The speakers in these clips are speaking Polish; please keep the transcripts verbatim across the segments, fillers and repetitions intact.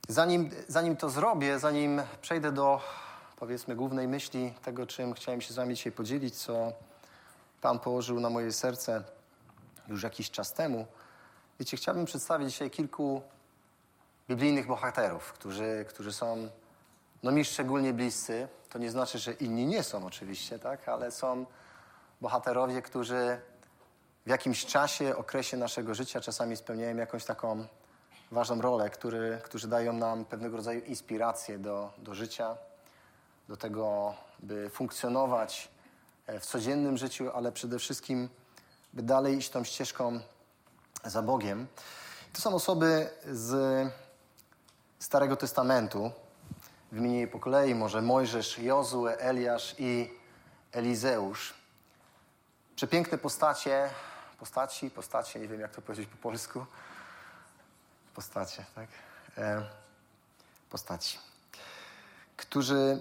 Zanim, zanim to zrobię, zanim przejdę do, powiedzmy, głównej myśli tego, czym chciałem się z wami dzisiaj podzielić, co Pan położył na moje serce już jakiś czas temu, wiecie, chciałbym przedstawić dzisiaj kilku biblijnych bohaterów, którzy, którzy są no, mi szczególnie bliscy. To nie znaczy, że inni nie są oczywiście, tak? Ale są bohaterowie, którzy w jakimś czasie, okresie naszego życia czasami spełniają jakąś taką ważną rolę, który, którzy dają nam pewnego rodzaju inspirację do, do życia, do tego, by funkcjonować w codziennym życiu, ale przede wszystkim, by dalej iść tą ścieżką za Bogiem. To są osoby z Starego Testamentu. Wymienię je po kolei, może Mojżesz, Jozue, Eliasz i Elizeusz. Przepiękne postacie, postaci, postacie, nie wiem jak to powiedzieć po polsku. Postacie, tak? E, postaci. Którzy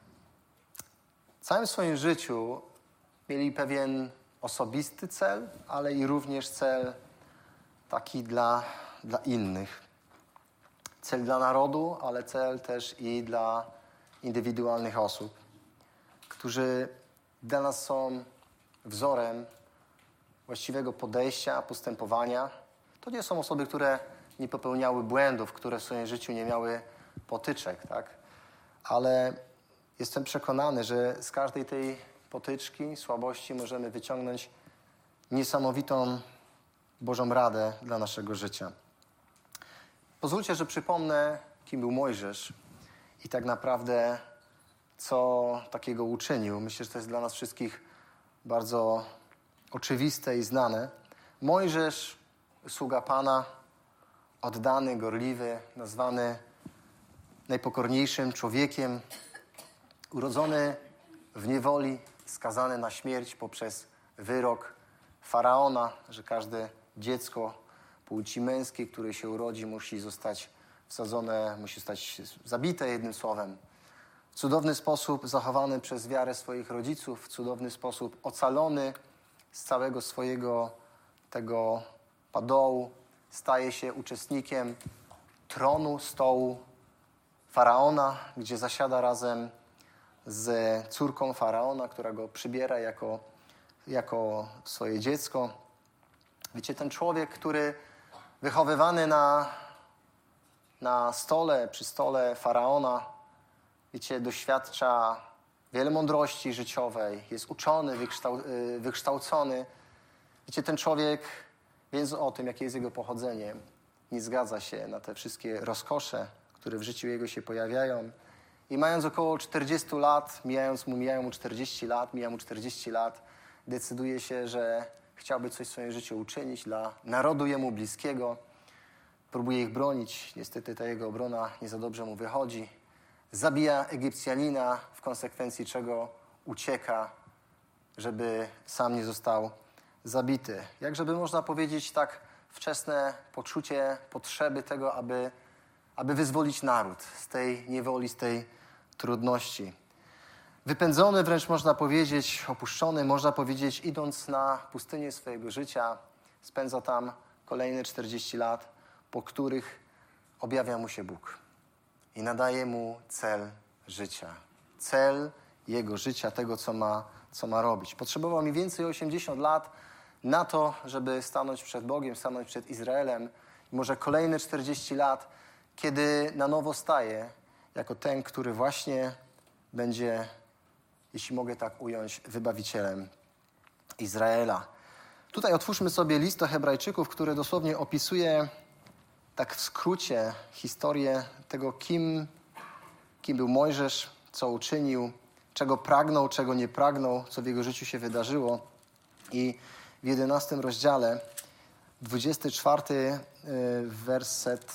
w całym swoim życiu mieli pewien osobisty cel, ale i również cel taki dla, dla innych. Cel dla narodu, ale cel też i dla indywidualnych osób, którzy dla nas są wzorem właściwego podejścia, postępowania. To nie są osoby, które nie popełniały błędów, które w swoim życiu nie miały potyczek, tak? Ale jestem przekonany, że z każdej tej potyczki, słabości możemy wyciągnąć niesamowitą Bożą radę dla naszego życia. Pozwólcie, że przypomnę, kim był Mojżesz i tak naprawdę co takiego uczynił. Myślę, że to jest dla nas wszystkich bardzo oczywiste i znane. Mojżesz, sługa Pana, oddany, gorliwy, nazwany najpokorniejszym człowiekiem, urodzony w niewoli, skazany na śmierć poprzez wyrok faraona, że każde dziecko płci męskiej, które się urodzi, musi zostać wsadzone, musi zostać zabite, jednym słowem. W cudowny sposób zachowany przez wiarę swoich rodziców, w cudowny sposób ocalony z całego swojego tego padołu, staje się uczestnikiem tronu, stołu faraona, gdzie zasiada razem z córką faraona, która go przybiera jako, jako swoje dziecko. Wiecie, ten człowiek, który wychowywany na, na stole, przy stole faraona, wiecie, doświadcza wiele mądrości życiowej, jest uczony, wykształ, wykształcony. Wiecie, ten człowiek, wiedząc o tym, jakie jest jego pochodzenie, nie zgadza się na te wszystkie rozkosze, które w życiu jego się pojawiają. I mając około czterdzieści lat, mijając mu, mijają mu czterdzieści lat, mija mu czterdzieści lat, decyduje się, że chciałby coś w swoim życiu uczynić dla narodu jemu bliskiego. Próbuje ich bronić. Niestety ta jego obrona nie za dobrze mu wychodzi. Zabija Egipcjanina, w konsekwencji czego ucieka, żeby sam nie został zabity. Jak żeby można powiedzieć tak wczesne poczucie potrzeby tego, aby, aby wyzwolić naród z tej niewoli, z tej trudności. Wypędzony wręcz można powiedzieć, opuszczony, można powiedzieć, idąc na pustynię swojego życia, spędza tam kolejne czterdzieści lat, po których objawia mu się Bóg i nadaje mu cel życia. Cel jego życia, tego, co ma, co ma robić. Potrzebował mniej więcej osiemdziesiąt lat na to, żeby stanąć przed Bogiem, stanąć przed Izraelem. I może kolejne czterdzieści lat, kiedy na nowo staje jako ten, który właśnie będzie, jeśli mogę tak ująć, wybawicielem Izraela. Tutaj otwórzmy sobie list do Hebrajczyków, który dosłownie opisuje tak w skrócie historię tego, kim, kim był Mojżesz, co uczynił, czego pragnął, czego nie pragnął, co w jego życiu się wydarzyło. I w jedenastym rozdziale, dwudziesty czwarty werset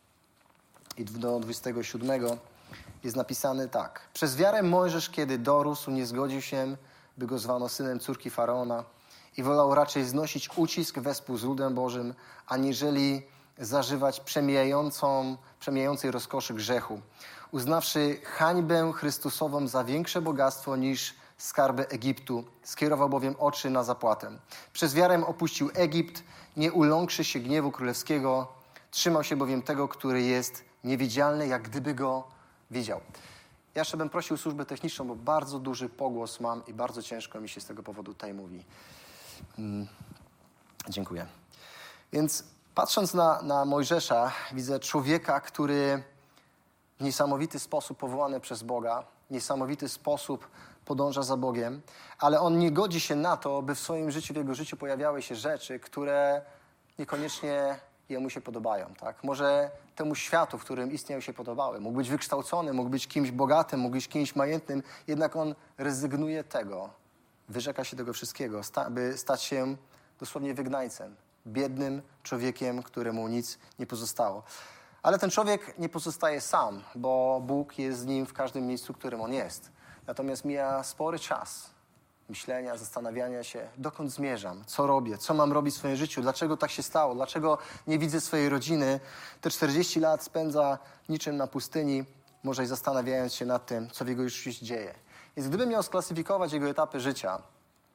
i do dwudziestego siódmego jest napisany tak. Przez wiarę Mojżesz, kiedy dorósł, nie zgodził się, by go zwano synem córki Faraona i wolał raczej znosić ucisk wespół z ludem Bożym, aniżeli zażywać przemijającą, przemijającej rozkoszy grzechu. Uznawszy hańbę Chrystusową za większe bogactwo niż skarby Egiptu, skierował bowiem oczy na zapłatę. Przez wiarę opuścił Egipt, nie uląkszy się gniewu królewskiego, trzymał się bowiem tego, który jest niewidzialny, jak gdyby go widział. Ja jeszcze bym prosił służbę techniczną, bo bardzo duży pogłos mam i bardzo ciężko mi się z tego powodu tutaj mówi. Hmm. Dziękuję. Więc patrząc na, na Mojżesza, widzę człowieka, który w niesamowity sposób powołany przez Boga, w niesamowity sposób podąża za Bogiem, ale on nie godzi się na to, by w swoim życiu, w jego życiu pojawiały się rzeczy, które niekoniecznie jemu się podobają. Tak? Może temu światu, w którym istniał, się podobały. Mógł być wykształcony, mógł być kimś bogatym, mógł być kimś majętnym, jednak on rezygnuje tego, wyrzeka się tego wszystkiego, sta- by stać się dosłownie wygnańcem, biednym człowiekiem, któremu nic nie pozostało. Ale ten człowiek nie pozostaje sam, bo Bóg jest z nim w każdym miejscu, w którym on jest. Natomiast mija spory czas myślenia, zastanawiania się, dokąd zmierzam, co robię, co mam robić w swoim życiu, dlaczego tak się stało, dlaczego nie widzę swojej rodziny. Te czterdzieści lat spędza niczym na pustyni, może i zastanawiając się nad tym, co w jego życiu się dzieje. Więc gdybym miał sklasyfikować jego etapy życia,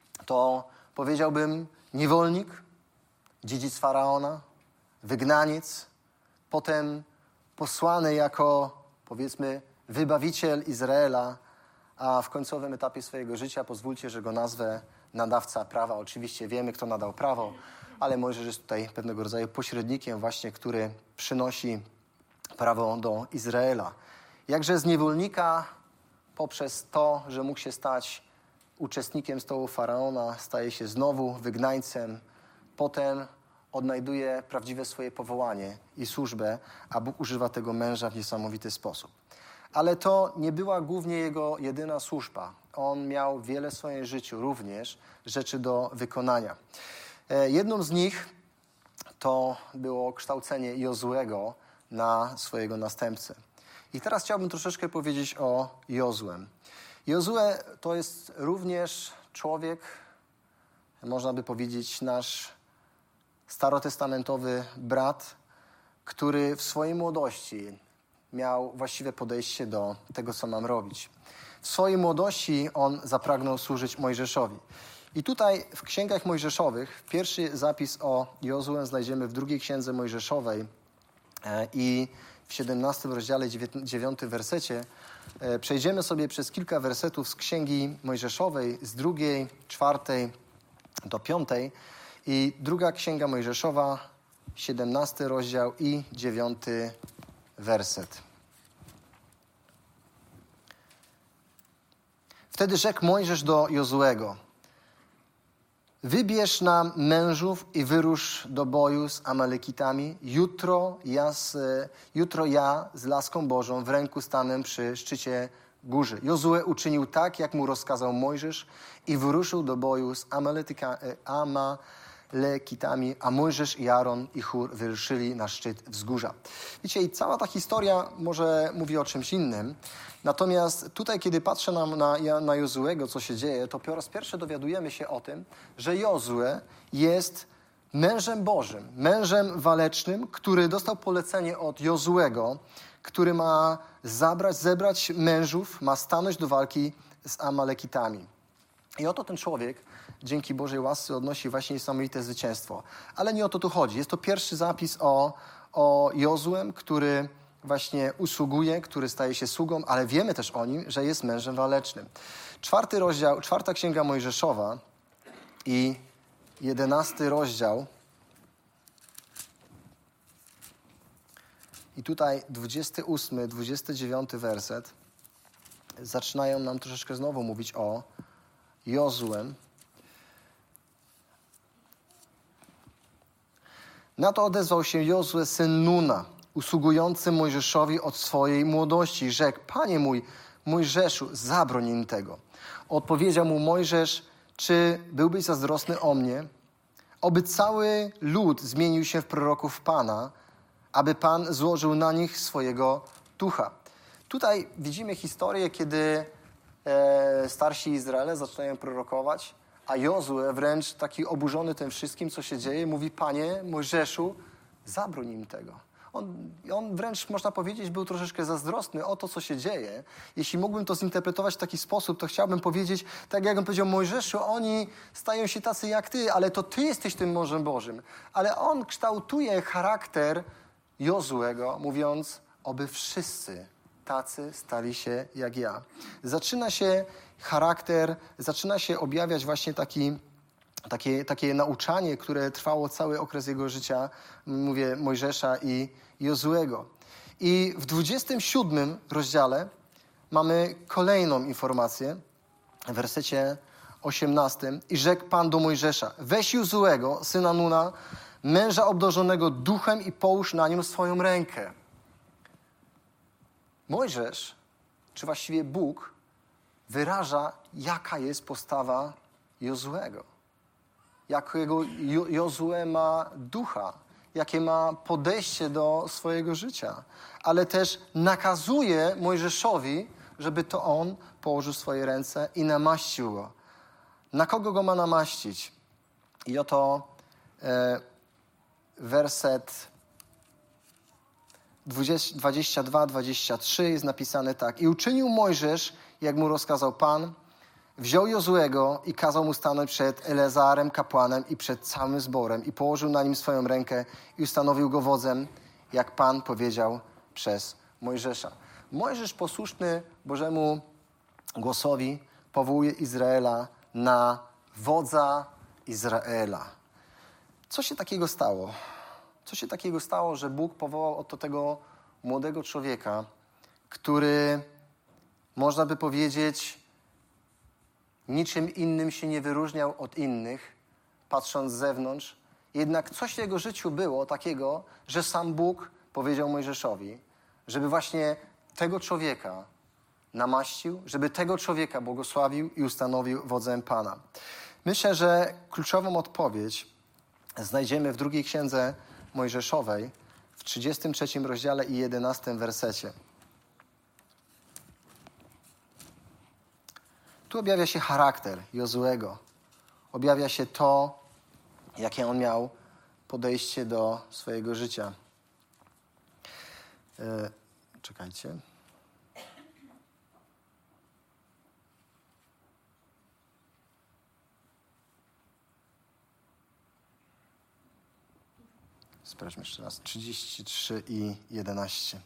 to powiedziałbym niewolnik, dziedzic Faraona, wygnaniec, potem posłany jako, powiedzmy, wybawiciel Izraela, a w końcowym etapie swojego życia, pozwólcie, że go nazwę nadawca prawa. Oczywiście wiemy, kto nadał prawo, ale Mojżesz jest tutaj pewnego rodzaju pośrednikiem właśnie, który przynosi prawo do Izraela. Jakże z niewolnika poprzez to, że mógł się stać uczestnikiem stołu Faraona, staje się znowu wygnańcem, potem odnajduje prawdziwe swoje powołanie i służbę, a Bóg używa tego męża w niesamowity sposób. Ale to nie była głównie jego jedyna służba. On miał wiele w swoim życiu również rzeczy do wykonania. Jedną z nich to było kształcenie Jozuego na swojego następcę. I teraz chciałbym troszeczkę powiedzieć o Jozuem. Jozue to jest również człowiek, można by powiedzieć, nasz starotestamentowy brat, który w swojej młodości miał właściwe podejście do tego, co mam robić. W swojej młodości on zapragnął służyć Mojżeszowi. I tutaj w księgach mojżeszowych pierwszy zapis o Jozue znajdziemy w drugiej księdze mojżeszowej i w siedemnastym rozdziale, dziewiątym wersecie. Przejdziemy sobie przez kilka wersetów z księgi mojżeszowej, z drugiej, czwartej do piątej. I druga księga mojżeszowa, siedemnasty rozdział i dziewiąty werset. Wtedy rzekł Mojżesz do Jozuego: wybierz nam mężów i wyrusz do boju z Amalekitami. Jutro ja z, jutro ja z laską Bożą w ręku stanę przy szczycie góry. Jozue uczynił tak, jak mu rozkazał Mojżesz i wyruszył do boju z Amalekitami, a Mojżesz i Aaron i Hur wyruszyli na szczyt wzgórza. Wiecie, i cała ta historia może mówi o czymś innym. Natomiast tutaj, kiedy patrzę na, na, na Jozuego, co się dzieje, to po raz pierwszy dowiadujemy się o tym, że Jozue jest mężem Bożym, mężem walecznym, który dostał polecenie od Jozuego, który ma zabrać, zebrać mężów, ma stanąć do walki z Amalekitami. I oto ten człowiek dzięki Bożej łasce odnosi właśnie niesamowite zwycięstwo. Ale nie o to tu chodzi. Jest to pierwszy zapis o, o Jozuem, który właśnie usługuje, który staje się sługą, ale wiemy też o nim, że jest mężem walecznym. Czwarty rozdział, czwarta księga Mojżeszowa i jedenasty rozdział. I tutaj dwudziesty ósmy, dwudziesty dziewiąty werset zaczynają nam troszeczkę znowu mówić o Jozuem. Na to odezwał się Jozue, syn Nuna, usługujący Mojżeszowi od swojej młodości. Rzekł: Panie mój, Mojżeszu, zabroń im tego. Odpowiedział mu Mojżesz: czy byłbyś zazdrosny o mnie? Oby cały lud zmienił się w proroków Pana, aby Pan złożył na nich swojego ducha. Tutaj widzimy historię, kiedy e, starsi Izraele zaczynają prorokować, a Jozue, wręcz taki oburzony tym wszystkim, co się dzieje, mówi: Panie Mojżeszu, zabroń im tego. On, on wręcz, można powiedzieć, był troszeczkę zazdrosny o to, co się dzieje. Jeśli mógłbym to zinterpretować w taki sposób, to chciałbym powiedzieć, tak jak on powiedział: Mojżeszu, oni stają się tacy jak ty, ale to ty jesteś tym mężem Bożym. Ale on kształtuje charakter Jozuego, mówiąc: oby wszyscy tacy stali się jak ja. Zaczyna się charakter, zaczyna się objawiać właśnie taki, takie, takie nauczanie, które trwało cały okres jego życia, mówię, Mojżesza i Jozuego. I w dwudziestym siódmym rozdziale mamy kolejną informację, w wersecie osiemnastym. I rzekł Pan do Mojżesza: weź Jozuego, syna Nuna, męża obdarzonego duchem i połóż na nim swoją rękę. Mojżesz, czy właściwie Bóg, wyraża, jaka jest postawa Jozuego. Jakiego Jo- Jozue ma ducha, jakie ma podejście do swojego życia. Ale też nakazuje Mojżeszowi, żeby to on położył swoje ręce i namaścił go. Na kogo go ma namaścić? I oto e, werset dwudziesty drugi dwudziesty trzeci jest napisane tak. I uczynił Mojżesz, jak mu rozkazał Pan, wziął Jozuego i kazał mu stanąć przed Eleazarem kapłanem i przed całym zborem i położył na nim swoją rękę i ustanowił go wodzem, jak Pan powiedział przez Mojżesza. Mojżesz, posłuszny Bożemu głosowi, powołuje Izraela na wodza Izraela. Co się takiego stało? Co się takiego stało, że Bóg powołał oto tego młodego człowieka, który, można by powiedzieć, niczym innym się nie wyróżniał od innych, patrząc z zewnątrz. Jednak coś w jego życiu było takiego, że sam Bóg powiedział Mojżeszowi, żeby właśnie tego człowieka namaścił, żeby tego człowieka błogosławił i ustanowił wodzem Pana. Myślę, że kluczową odpowiedź znajdziemy w drugiej księdze Mojżeszowej, w trzydziestym trzecim rozdziale i jedenastym wersecie. Tu objawia się charakter Jozuego. Objawia się to, jakie on miał podejście do swojego życia. Yy, czekajcie. Sprawdźmy jeszcze raz. trzydzieści trzy i jedenaście.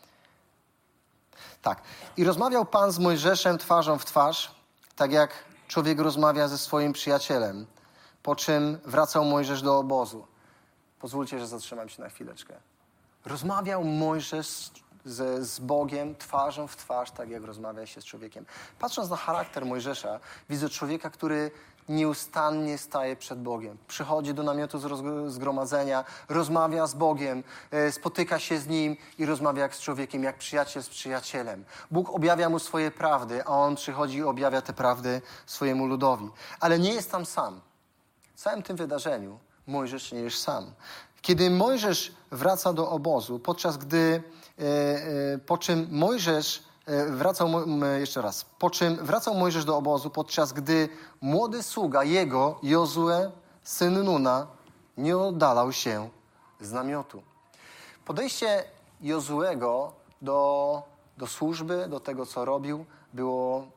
Tak. I rozmawiał Pan z Mojżeszem twarzą w twarz, tak jak człowiek rozmawia ze swoim przyjacielem, po czym wracał Mojżesz do obozu. Pozwólcie, że zatrzymam się na chwileczkę. Rozmawiał Mojżesz z, z Bogiem twarzą w twarz, tak jak rozmawia się z człowiekiem. Patrząc na charakter Mojżesza, widzę człowieka, który nieustannie staje przed Bogiem. Przychodzi do namiotu zgromadzenia, rozmawia z Bogiem, spotyka się z Nim i rozmawia jak z człowiekiem, jak przyjaciel z przyjacielem. Bóg objawia mu swoje prawdy, a on przychodzi i objawia te prawdy swojemu ludowi. Ale nie jest tam sam. W całym tym wydarzeniu Mojżesz nie jest sam. Kiedy Mojżesz wraca do obozu, podczas gdy, e, e, po czym Mojżesz e, wracał, jeszcze raz, po czym wracał Mojżesz do obozu, podczas gdy młody sługa jego, Jozue, syn Nuna, nie oddalał się z namiotu. Podejście Jozuego do, do służby, do tego, co robił, było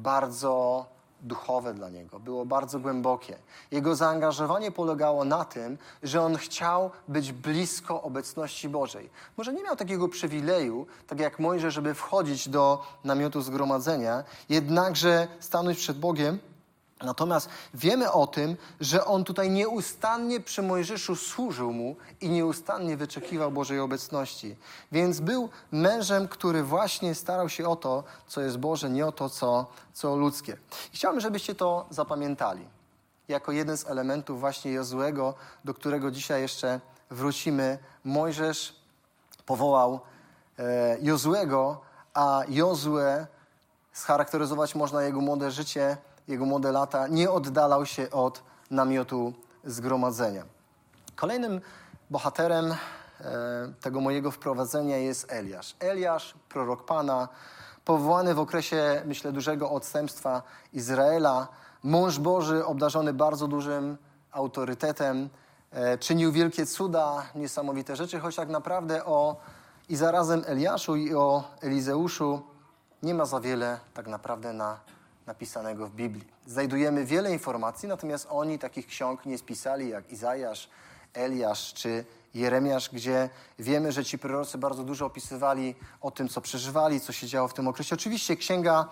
bardzo duchowe dla niego, było bardzo głębokie. Jego zaangażowanie polegało na tym, że on chciał być blisko obecności Bożej. Może nie miał takiego przywileju, tak jak Mojżesz, żeby wchodzić do namiotu zgromadzenia, jednakże stanąć przed Bogiem. Natomiast wiemy o tym, że on tutaj nieustannie przy Mojżeszu służył mu i nieustannie wyczekiwał Bożej obecności. Więc był mężem, który właśnie starał się o to, co jest Boże, nie o to, co, co ludzkie. I chciałbym, żebyście to zapamiętali. Jako jeden z elementów właśnie Jozuego, do którego dzisiaj jeszcze wrócimy. Mojżesz powołał e, Jozuego, a Jozue, scharakteryzować można jego młode życie, jego młode lata, nie oddalał się od namiotu zgromadzenia. Kolejnym bohaterem e, tego mojego wprowadzenia jest Eliasz. Eliasz, prorok Pana, powołany w okresie, myślę, dużego odstępstwa Izraela, mąż Boży, obdarzony bardzo dużym autorytetem, e, czynił wielkie cuda, niesamowite rzeczy, choć tak naprawdę o i zarazem Eliaszu i o Elizeuszu nie ma za wiele tak naprawdę na napisanego w Biblii. Znajdujemy wiele informacji, natomiast oni takich ksiąg nie spisali jak Izajasz, Eliasz czy Jeremiasz, gdzie wiemy, że ci prorocy bardzo dużo opisywali o tym, co przeżywali, co się działo w tym okresie. Oczywiście księga,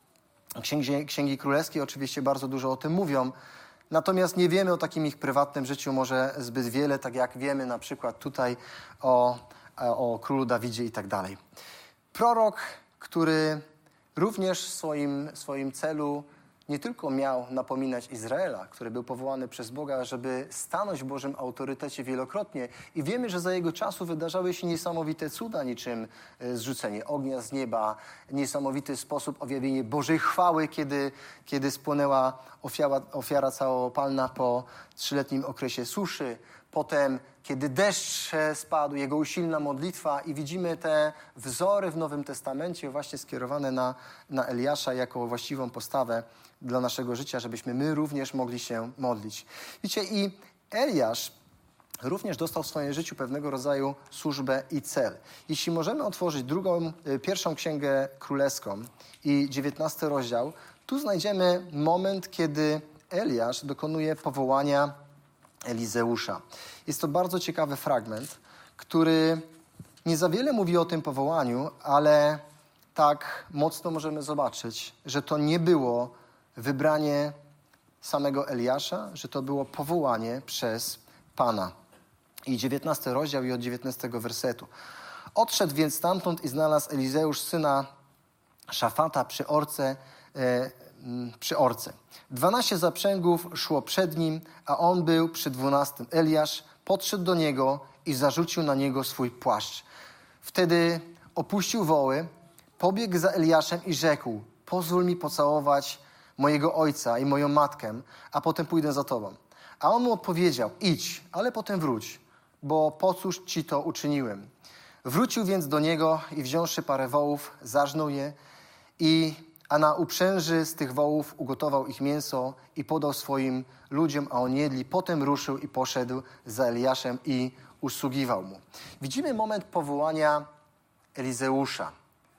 księgi, księgi królewskie oczywiście bardzo dużo o tym mówią, natomiast nie wiemy o takim ich prywatnym życiu może zbyt wiele, tak jak wiemy na przykład tutaj o, o królu Dawidzie i tak dalej. Prorok, który również w swoim, swoim celu nie tylko miał napominać Izraela, który był powołany przez Boga, żeby stanąć w Bożym autorytecie wielokrotnie. I wiemy, że za jego czasu wydarzały się niesamowite cuda, niczym zrzucenie ognia z nieba, niesamowity sposób objawienie Bożej chwały, kiedy, kiedy spłonęła ofiara, ofiara całopalna po trzyletnim okresie suszy. Potem, kiedy deszcz spadł, jego usilna modlitwa i widzimy te wzory w Nowym Testamencie właśnie skierowane na, na Eliasza jako właściwą postawę dla naszego życia, żebyśmy my również mogli się modlić. Widzicie, i Eliasz również dostał w swoim życiu pewnego rodzaju służbę i cel. Jeśli możemy otworzyć drugą, pierwszą księgę królewską i dziewiętnasty rozdział, tu znajdziemy moment, kiedy Eliasz dokonuje powołania Elizeusza. Jest to bardzo ciekawy fragment, który nie za wiele mówi o tym powołaniu, ale tak mocno możemy zobaczyć, że to nie było wybranie samego Eliasza, że to było powołanie przez Pana. I dziewiętnasty rozdział i od dziewiętnastego wersetu. Odszedł więc stamtąd i znalazł Elizeusz syna Szafata przy orce, e, przy orce. Dwanaście zaprzęgów szło przed nim, a on był przy dwunastym. Eliasz podszedł do niego i zarzucił na niego swój płaszcz. Wtedy opuścił woły, pobiegł za Eliaszem i rzekł: pozwól mi pocałować mojego ojca i moją matkę, a potem pójdę za tobą. A on mu odpowiedział: idź, ale potem wróć, bo po cóż ci to uczyniłem. Wrócił więc do niego i wziąwszy parę wołów, zarżnął je, i, a na uprzęży z tych wołów ugotował ich mięso i podał swoim ludziom, a oni jedli. Potem ruszył i poszedł za Eliaszem i usługiwał mu. Widzimy moment powołania Elizeusza,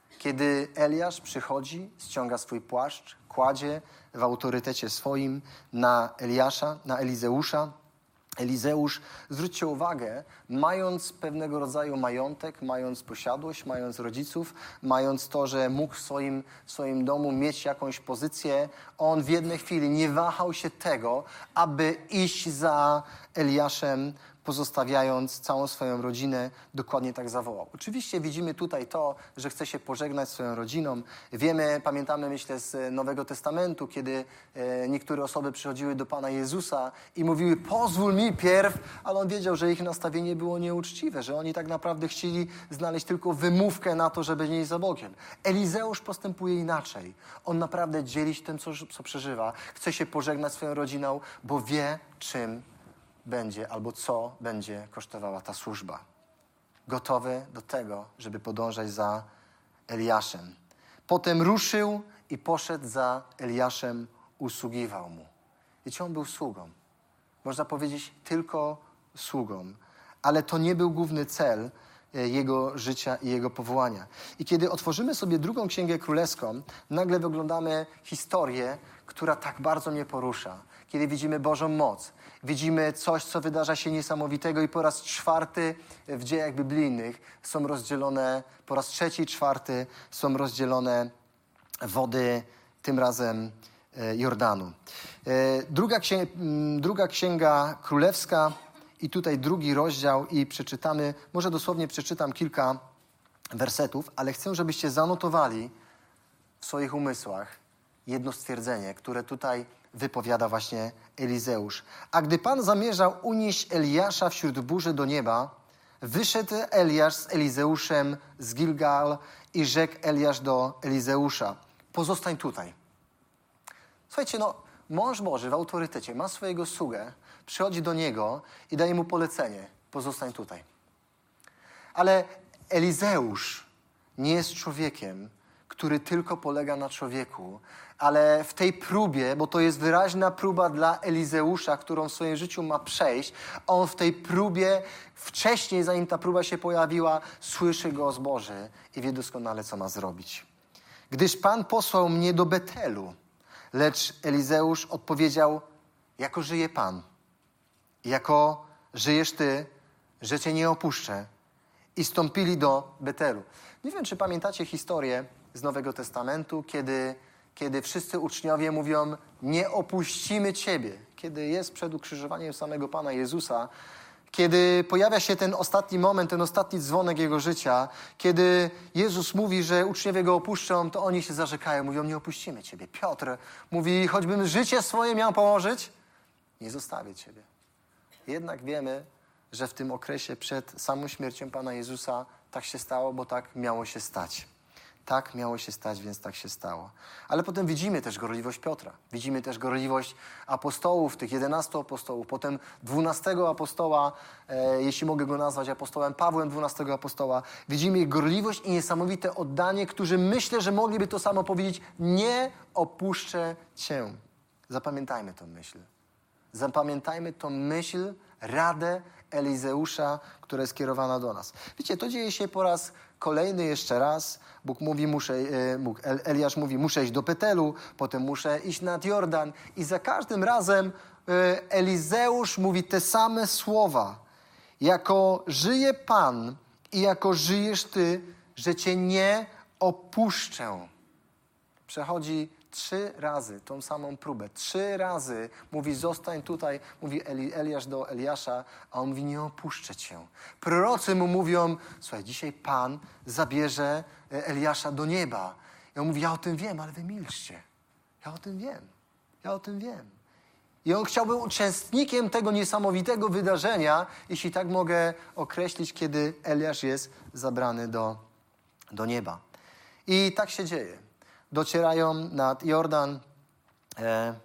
kiedy Eliasz przychodzi, ściąga swój płaszcz, kładzie w autorytecie swoim na Eliasza, na Elizeusza. Elizeusz, zwróćcie uwagę, mając pewnego rodzaju majątek, mając posiadłość, mając rodziców, mając to, że mógł w swoim, w swoim domu mieć jakąś pozycję, on w jednej chwili nie wahał się tego, aby iść za Eliaszem, pozostawiając całą swoją rodzinę, dokładnie tak zawołał. Oczywiście widzimy tutaj to, że chce się pożegnać swoją rodziną. Wiemy, pamiętamy, myślę, z Nowego Testamentu, kiedy e, niektóre osoby przychodziły do Pana Jezusa i mówiły: pozwól mi pierw, ale on wiedział, że ich nastawienie było nieuczciwe, że oni tak naprawdę chcieli znaleźć tylko wymówkę na to, żeby nie iść za Bogiem. Elizeusz postępuje inaczej. On naprawdę dzieli się tym, co, co przeżywa. Chce się pożegnać swoją rodziną, bo wie, czym będzie albo co będzie kosztowała ta służba. Gotowy do tego, żeby podążać za Eliaszem. Potem ruszył i poszedł za Eliaszem, usługiwał mu. Wiecie, on był sługą. Można powiedzieć tylko sługą. Ale to nie był główny cel jego życia i jego powołania. I kiedy otworzymy sobie drugą księgę królewską, nagle wyglądamy historię, która tak bardzo mnie porusza. Kiedy widzimy Bożą moc, widzimy coś, co wydarza się niesamowitego i po raz czwarty w dziejach biblijnych są rozdzielone, po raz trzeci, czwarty są rozdzielone wody, tym razem Jordanu. Druga księga, druga księga królewska i tutaj drugi rozdział i przeczytamy, może dosłownie przeczytam kilka wersetów, ale chcę, żebyście zanotowali w swoich umysłach jedno stwierdzenie, które tutaj wypowiada właśnie Elizeusz. A gdy Pan zamierzał unieść Eliasza wśród burzy do nieba, wyszedł Eliasz z Elizeuszem z Gilgal i rzekł Eliasz do Elizeusza: pozostań tutaj. Słuchajcie, no, mąż Boży w autorytecie ma swojego sługę, przychodzi do niego i daje mu polecenie: pozostań tutaj. Ale Elizeusz nie jest człowiekiem, który tylko polega na człowieku, ale w tej próbie, bo to jest wyraźna próba dla Elizeusza, którą w swoim życiu ma przejść, on w tej próbie, wcześniej zanim ta próba się pojawiła, słyszy głos Boży i wie doskonale, co ma zrobić. Gdyż Pan posłał mnie do Betelu, lecz Elizeusz odpowiedział: jako żyje Pan, jako żyjesz Ty, że Cię nie opuszczę. I stąpili do Betelu. Nie wiem, czy pamiętacie historię z Nowego Testamentu, kiedy, kiedy wszyscy uczniowie mówią, nie opuścimy Ciebie. Kiedy jest przed ukrzyżowaniem samego Pana Jezusa, kiedy pojawia się ten ostatni moment, ten ostatni dzwonek Jego życia, kiedy Jezus mówi, że uczniowie Go opuszczą, to oni się zarzekają, mówią, nie opuścimy Ciebie. Piotr mówi, choćbym życie swoje miał położyć, nie zostawię Ciebie. Jednak wiemy, że w tym okresie przed samą śmiercią Pana Jezusa tak się stało, bo tak miało się stać. Tak miało się stać, więc tak się stało. Ale potem widzimy też gorliwość Piotra. Widzimy też gorliwość apostołów, tych jedenastu apostołów. Potem dwunastego apostoła, e, jeśli mogę go nazwać apostołem, Pawłem, dwunastego apostoła. Widzimy ich gorliwość i niesamowite oddanie, którzy myślę, że mogliby to samo powiedzieć. Nie opuszczę Cię. Zapamiętajmy tę myśl. Zapamiętajmy tę myśl, radę Elizeusza, która jest skierowana do nas. Wiecie, to dzieje się po raz kolejny jeszcze raz. Bóg mówi, muszę, e, Bóg, Eliasz mówi, muszę iść do Betelu, potem muszę iść nad Jordan. I za każdym razem e, Elizeusz mówi te same słowa. Jako żyje Pan i jako żyjesz Ty, że Cię nie opuszczę. Przechodzi trzy razy tą samą próbę. Trzy razy mówi, zostań tutaj, mówi Eli, Eliasz do Eliasza, a on mówi, nie opuszczę Cię. Prorocy mu mówią, słuchaj, dzisiaj Pan zabierze Eliasza do nieba. I on mówi, ja o tym wiem, ale wy milczcie. Ja o tym wiem. Ja o tym wiem. I on chciał być uczestnikiem tego niesamowitego wydarzenia, jeśli tak mogę określić, kiedy Eliasz jest zabrany do, do nieba. I tak się dzieje. Docierają nad Jordan. E,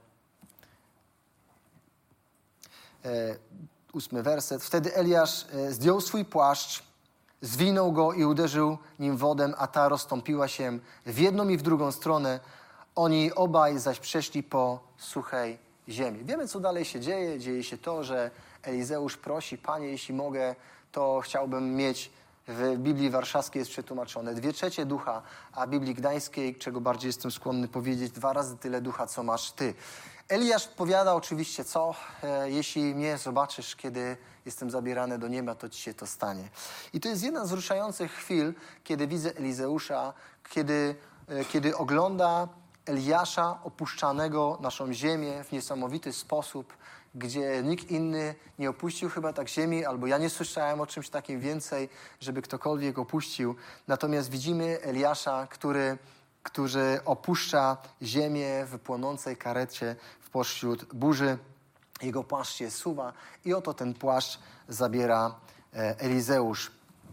e, ósmy werset. Wtedy Eliasz e, zdjął swój płaszcz, zwinął go i uderzył nim wodę, a ta rozstąpiła się w jedną i w drugą stronę. Oni obaj zaś przeszli po suchej ziemi. Wiemy, co dalej się dzieje. Dzieje się to, że Elizeusz prosi, Panie, jeśli mogę, to chciałbym mieć. W Biblii Warszawskiej jest przetłumaczone dwie trzecie ducha, a Biblii Gdańskiej, czego bardziej jestem skłonny powiedzieć, dwa razy tyle ducha, co masz ty. Eliasz powiada oczywiście, co? E, jeśli mnie zobaczysz, kiedy jestem zabierany do nieba, to ci się to stanie. I to jest jedna z wzruszających chwil, kiedy widzę Elizeusza, kiedy, e, kiedy ogląda Eliasza opuszczanego naszą ziemię w niesamowity sposób, gdzie nikt inny nie opuścił chyba tak ziemi, albo ja nie słyszałem o czymś takim więcej, żeby ktokolwiek opuścił. Natomiast widzimy Eliasza, który, który opuszcza ziemię w płonącej karecie w pośród burzy. Jego płaszcz się suwa i oto ten płaszcz zabiera Elizeusz.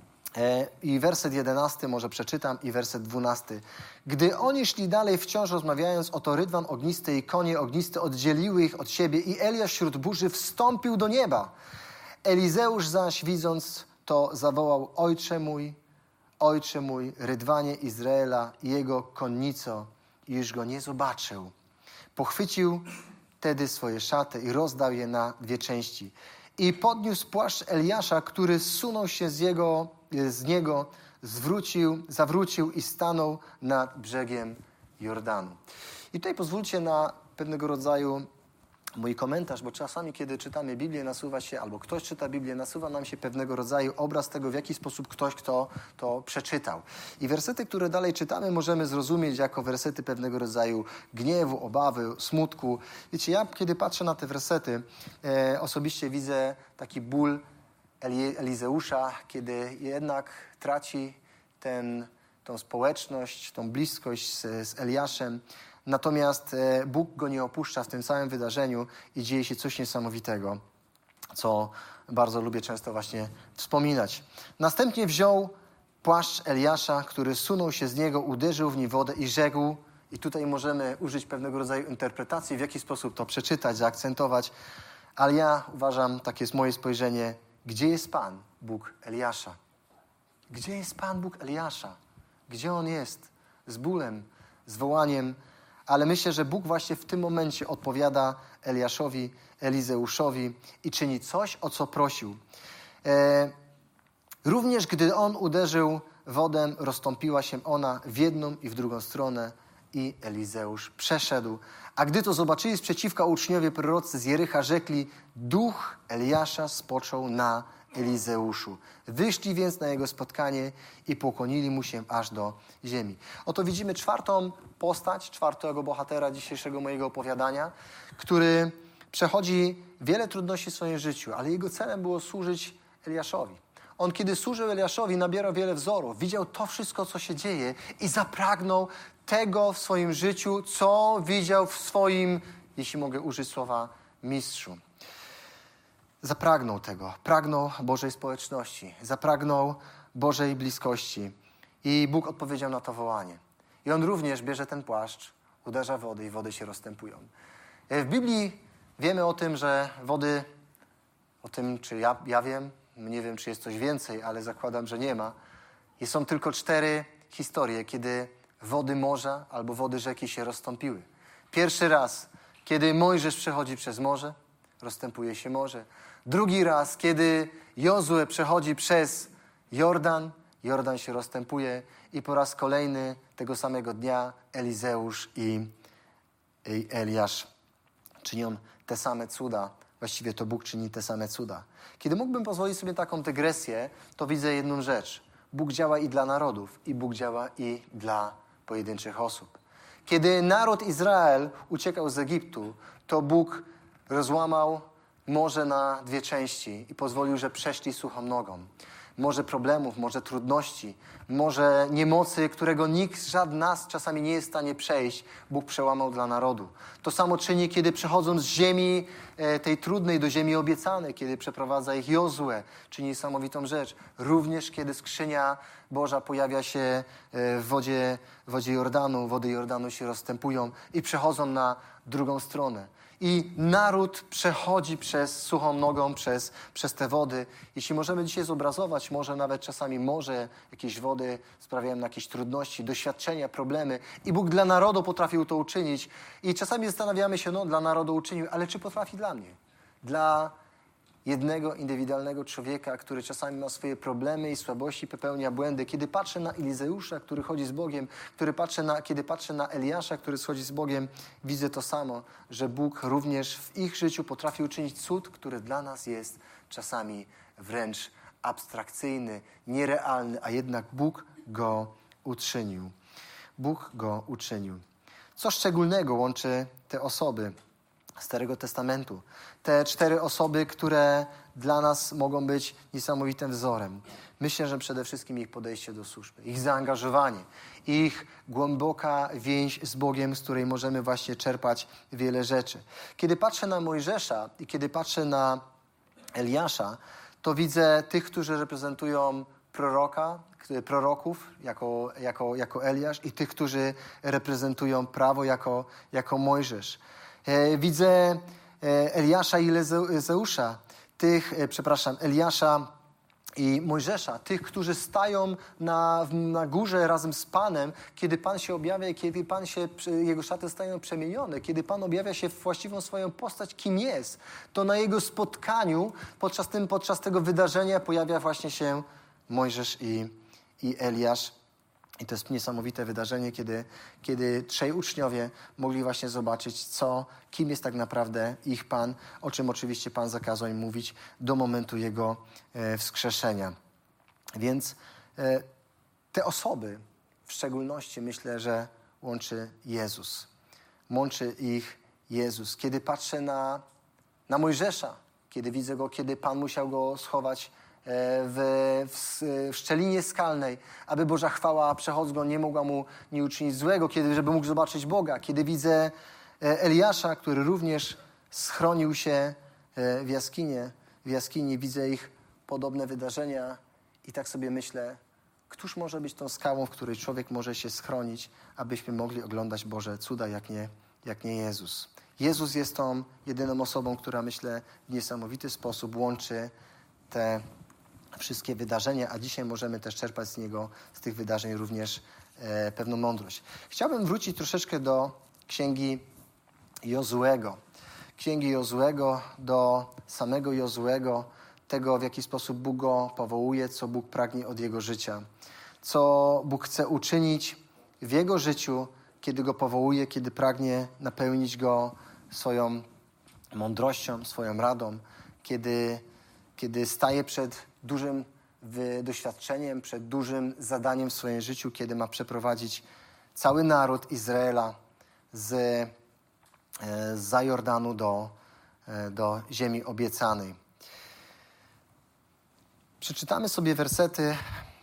I werset jedenasty może przeczytam i werset dwunasty. Gdy oni szli dalej wciąż rozmawiając, oto rydwan ognisty i konie ogniste oddzieliły ich od siebie i Eliasz wśród burzy wstąpił do nieba. Elizeusz zaś widząc to zawołał: Ojcze mój, Ojcze mój, rydwanie Izraela i jego konnico, i już go nie zobaczył. Pochwycił tedy swoje szaty i rozdał je na dwie części. I podniósł płaszcz Eliasza, który zsunął się z, jego, z niego, zwrócił, zawrócił i stanął nad brzegiem Jordanu. I tutaj pozwólcie na pewnego rodzaju mój komentarz, bo czasami, kiedy czytamy Biblię, nasuwa się, albo ktoś czyta Biblię, nasuwa nam się pewnego rodzaju obraz tego, w jaki sposób ktoś, kto to przeczytał. I wersety, które dalej czytamy, możemy zrozumieć jako wersety pewnego rodzaju gniewu, obawy, smutku. Wiecie, ja kiedy patrzę na te wersety, e, osobiście widzę taki ból Eli- Elizeusza, kiedy jednak traci ten, tą społeczność, tą bliskość z, z Eliaszem. Natomiast Bóg go nie opuszcza w tym całym wydarzeniu i dzieje się coś niesamowitego, co bardzo lubię często właśnie wspominać. Następnie wziął płaszcz Eliasza, który sunął się z niego, uderzył w nim wodę i rzekł, i tutaj możemy użyć pewnego rodzaju interpretacji, w jaki sposób to przeczytać, zaakcentować, ale ja uważam, takie jest moje spojrzenie, gdzie jest Pan, Bóg Eliasza? Gdzie jest Pan, Bóg Eliasza? Gdzie On jest? Z bólem, z wołaniem. Ale myślę, że Bóg właśnie w tym momencie odpowiada Eliaszowi, Elizeuszowi i czyni coś, o co prosił. E, również gdy on uderzył wodę, rozstąpiła się ona w jedną i w drugą stronę i Elizeusz przeszedł. A gdy to zobaczyli sprzeciwka uczniowie prorocy z Jericha, rzekli: Duch Eliasza spoczął na Elizeuszu. Wyszli więc na jego spotkanie i pokłonili mu się aż do ziemi. Oto widzimy czwartą postać, czwartego bohatera dzisiejszego mojego opowiadania, który przechodzi wiele trudności w swoim życiu, ale jego celem było służyć Eliaszowi. On, kiedy służył Eliaszowi, nabierał wiele wzorów, widział to wszystko, co się dzieje i zapragnął tego w swoim życiu, co widział w swoim, jeśli mogę użyć słowa, mistrzu. Zapragnął tego, pragnął Bożej społeczności, zapragnął Bożej bliskości i Bóg odpowiedział na to wołanie. I on również bierze ten płaszcz, uderza w wody i wody się rozstępują. W Biblii wiemy o tym, że wody, o tym czy ja, ja wiem, nie wiem czy jest coś więcej, ale zakładam, że nie ma. I są tylko cztery historie, kiedy wody morza albo wody rzeki się rozstąpiły. Pierwszy raz, kiedy Mojżesz przechodzi przez morze, rozstępuje się morze. Drugi raz, kiedy Jozue przechodzi przez Jordan, Jordan się rozstępuje. I po raz kolejny tego samego dnia Elizeusz i, i Eliasz czynią te same cuda. Właściwie to Bóg czyni te same cuda. Kiedy mógłbym pozwolić sobie taką dygresję, to widzę jedną rzecz. Bóg działa i dla narodów, i Bóg działa i dla pojedynczych osób. Kiedy naród Izrael uciekał z Egiptu, to Bóg rozłamał morze na dwie części i pozwolił, że przeszli suchą nogą. Morze problemów, morze trudności, morze niemocy, którego nikt, żaden nas czasami nie jest w stanie przejść, Bóg przełamał dla narodu. To samo czyni, kiedy przechodzą z ziemi e, tej trudnej do ziemi obiecanej, kiedy przeprowadza ich Jozue, czyni niesamowitą rzecz. Również kiedy skrzynia Boża pojawia się e, w wodzie, w wodzie Jordanu, wody Jordanu się rozstępują i przechodzą na drugą stronę. I naród przechodzi przez suchą nogą, przez, przez te wody. Jeśli możemy dzisiaj zobrazować, może nawet czasami morze, jakieś wody sprawiają nam jakieś trudności, doświadczenia, problemy. I Bóg dla narodu potrafił to uczynić. I czasami zastanawiamy się, no dla narodu uczynił, ale czy potrafi dla mnie? Dla jednego indywidualnego człowieka, który czasami ma swoje problemy i słabości, popełnia błędy. Kiedy patrzę na Elizeusza, który chodzi z Bogiem, który patrzę na, kiedy patrzę na Eliasza, który schodzi z Bogiem, widzę to samo, że Bóg również w ich życiu potrafi uczynić cud, który dla nas jest czasami wręcz abstrakcyjny, nierealny, a jednak Bóg go uczynił. Bóg go uczynił. Co szczególnego łączy te osoby Starego Testamentu? Te cztery osoby, które dla nas mogą być niesamowitym wzorem. Myślę, że przede wszystkim ich podejście do służby, ich zaangażowanie, ich głęboka więź z Bogiem, z której możemy właśnie czerpać wiele rzeczy. Kiedy patrzę na Mojżesza i kiedy patrzę na Eliasza, to widzę tych, którzy reprezentują proroka, proroków jako, jako, jako Eliasz i tych, którzy reprezentują prawo jako, jako Mojżesz. E, widzę Eliasza i Elizeusza, tych, przepraszam, Eliasza i Mojżesza, tych, którzy stają na, na górze razem z Panem, kiedy Pan się objawia i kiedy Pan się, jego szaty stają przemienione, kiedy Pan objawia się w właściwą swoją postać, kim jest, to na jego spotkaniu, podczas, tym, podczas tego wydarzenia pojawia właśnie się Mojżesz i, i Eliasz. I to jest niesamowite wydarzenie, kiedy, kiedy trzej uczniowie mogli właśnie zobaczyć, co, kim jest tak naprawdę ich Pan, o czym oczywiście Pan zakazał im mówić do momentu Jego e, wskrzeszenia. Więc e, te osoby w szczególności myślę, że łączy Jezus. Łączy ich Jezus. Kiedy patrzę na, na Mojżesza, kiedy widzę go, kiedy Pan musiał go schować W, w, w szczelinie skalnej, aby Boża chwała przechodząc go nie mogła mu nie uczynić złego, kiedy, żeby mógł zobaczyć Boga. Kiedy widzę Eliasza, który również schronił się w jaskinie, w jaskini, widzę ich podobne wydarzenia i tak sobie myślę, któż może być tą skałą, w której człowiek może się schronić, abyśmy mogli oglądać Boże cuda, jak nie, jak nie Jezus. Jezus jest tą jedyną osobą, która myślę w niesamowity sposób łączy te wszystkie wydarzenia, a dzisiaj możemy też czerpać z niego, z tych wydarzeń również e, pewną mądrość. Chciałbym wrócić troszeczkę do Księgi Jozuego. Księgi Jozuego, do samego Jozuego, tego w jaki sposób Bóg go powołuje, co Bóg pragnie od jego życia, co Bóg chce uczynić w jego życiu, kiedy go powołuje, kiedy pragnie napełnić go swoją mądrością, swoją radą, kiedy kiedy staje przed dużym doświadczeniem, przed dużym zadaniem w swoim życiu, kiedy ma przeprowadzić cały naród Izraela z, z Jordanu do, do ziemi obiecanej. Przeczytamy sobie wersety,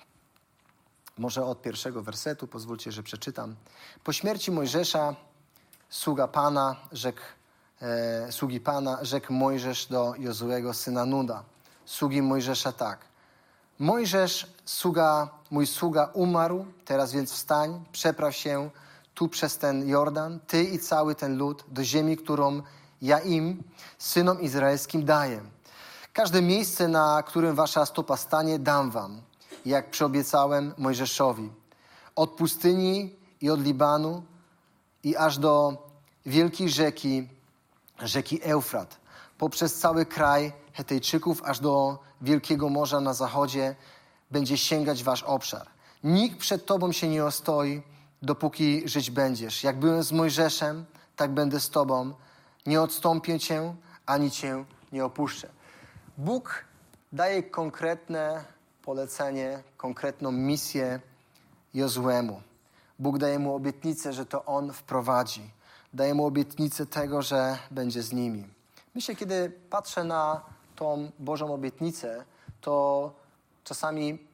może od pierwszego wersetu, pozwólcie, że przeczytam. Po śmierci Mojżesza, sługa Pana, rzekł, e, sługi Pana, rzekł Mojżesz do Jozuego, syna Nuna, sługi Mojżesza tak. Mojżesz, sługa, mój sługa umarł, teraz więc wstań, przepraw się tu przez ten Jordan, ty i cały ten lud, do ziemi, którą ja im, synom izraelskim, daję. Każde miejsce, na którym wasza stopa stanie, dam wam, jak przyobiecałem Mojżeszowi. Od pustyni i od Libanu i aż do wielkiej rzeki, rzeki Eufrat, poprzez cały kraj Hetejczyków, aż do wielkiego morza na zachodzie, będzie sięgać wasz obszar. Nikt przed tobą się nie ostoi, dopóki żyć będziesz. Jak byłem z Mojżeszem, tak będę z tobą. Nie odstąpię cię, ani cię nie opuszczę. Bóg daje konkretne polecenie, konkretną misję Jozuemu. Bóg daje mu obietnicę, że to on wprowadzi. Daje mu obietnicę tego, że będzie z nimi. Myślę, kiedy patrzę na tą Bożą obietnicę, to czasami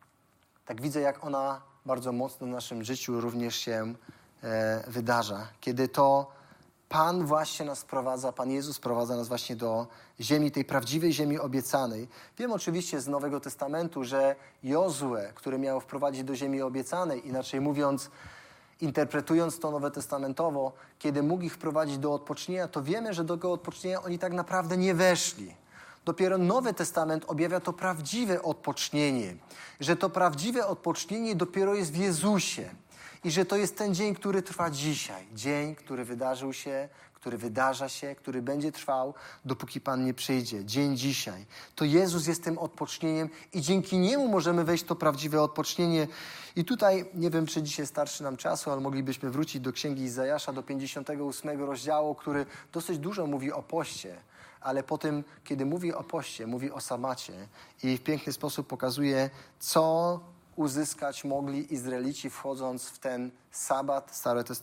tak widzę, jak ona bardzo mocno w naszym życiu również się e, wydarza. Kiedy to Pan właśnie nas sprowadza, Pan Jezus sprowadza nas właśnie do ziemi, tej prawdziwej ziemi obiecanej. Wiem oczywiście z Nowego Testamentu, że Jozue, który miał wprowadzić do ziemi obiecanej, inaczej mówiąc, interpretując to Nowe Testamentowo, kiedy mógł ich wprowadzić do odpocznienia, to wiemy, że do tego odpocznienia oni tak naprawdę nie weszli. Dopiero Nowy Testament objawia to prawdziwe odpocznienie, że to prawdziwe odpocznienie dopiero jest w Jezusie i że to jest ten dzień, który trwa dzisiaj. Dzień, który wydarzył się, który wydarza się, który będzie trwał, dopóki Pan nie przyjdzie. Dzień dzisiaj. To Jezus jest tym odpocznieniem i dzięki Niemu możemy wejść w to prawdziwe odpocznienie. I tutaj, nie wiem, czy dzisiaj starszy nam czasu, ale moglibyśmy wrócić do Księgi Izajasza, do pięćdziesiątego ósmego rozdziału, który dosyć dużo mówi o poście. Ale po tym, kiedy mówi o poście, mówi o sabacie i w piękny sposób pokazuje, co uzyskać mogli Izraelici, wchodząc w ten sabat,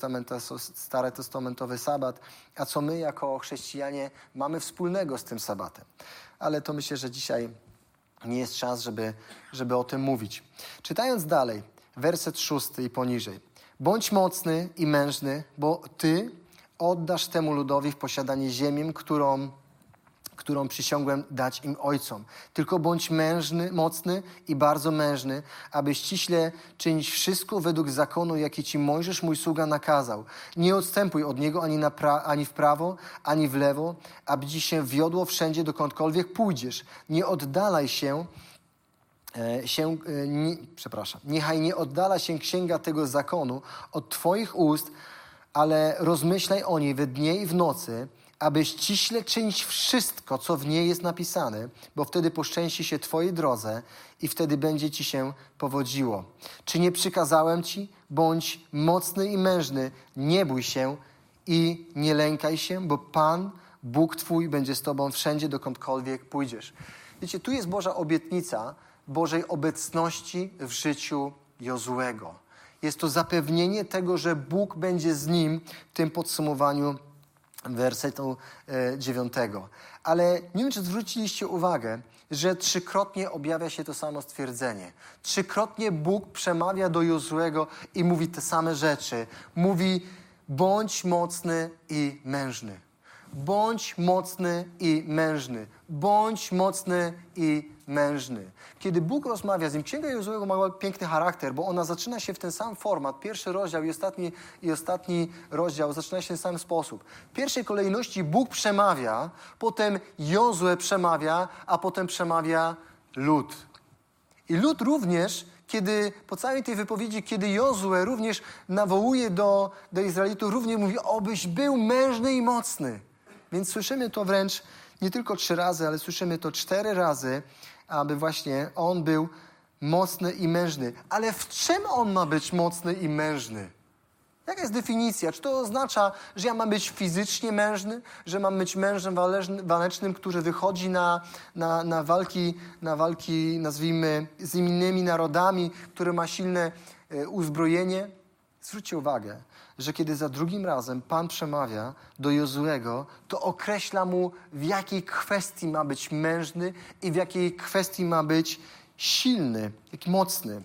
starotestamentowy sabat, a co my jako chrześcijanie mamy wspólnego z tym sabatem. Ale to myślę, że dzisiaj nie jest czas, żeby, żeby o tym mówić. Czytając dalej, werset szósty i poniżej. Bądź mocny i mężny, bo ty oddasz temu ludowi w posiadanie ziemię, którą którą przysiągłem dać im ojcom. Tylko bądź mężny, mocny i bardzo mężny, aby ściśle czynić wszystko według zakonu, jaki ci Mojżesz, mój sługa, nakazał. Nie odstępuj od niego ani, na pra- ani w prawo, ani w lewo, aby ci się wiodło wszędzie, dokądkolwiek pójdziesz. Nie oddalaj się, e, się e, nie, przepraszam, niechaj nie oddala się księga tego zakonu od twoich ust, ale rozmyślaj o niej we dnie i w nocy, aby ściśle czynić wszystko, co w niej jest napisane, bo wtedy poszczęści się twojej drodze i wtedy będzie ci się powodziło. Czy nie przykazałem ci? Bądź mocny i mężny, nie bój się i nie lękaj się, bo Pan, Bóg twój, będzie z tobą wszędzie, dokądkolwiek pójdziesz. Wiecie, tu jest Boża obietnica Bożej obecności w życiu Jozuego. Jest to zapewnienie tego, że Bóg będzie z nim w tym podsumowaniu wersetu e, dziewiątego. Ale nie wiem, czy zwróciliście uwagę, że trzykrotnie objawia się to samo stwierdzenie. Trzykrotnie Bóg przemawia do Jozuego i mówi te same rzeczy. Mówi, bądź mocny i mężny. Bądź mocny i mężny. Bądź mocny i mężny. Kiedy Bóg rozmawia z nim, Księga Jozuego ma piękny charakter, bo ona zaczyna się w ten sam format. Pierwszy rozdział i ostatni, i ostatni rozdział zaczyna się w ten sam sposób. W pierwszej kolejności Bóg przemawia, potem Jozue przemawia, a potem przemawia lud. I lud również, kiedy po całej tej wypowiedzi, kiedy Jozue również nawołuje do, do Izraelitów, również mówi, obyś był mężny i mocny. Więc słyszymy to wręcz nie tylko trzy razy, ale słyszymy to cztery razy, aby właśnie on był mocny i mężny. Ale w czym on ma być mocny i mężny? Jaka jest definicja? Czy to oznacza, że ja mam być fizycznie mężny, że mam być mężem walecznym, który wychodzi na, na, na, walki, na walki, nazwijmy, z innymi narodami, który ma silne e, uzbrojenie? Zwróćcie uwagę, że kiedy za drugim razem Pan przemawia do Jozuego, to określa mu, w jakiej kwestii ma być mężny i w jakiej kwestii ma być silny, jak mocny.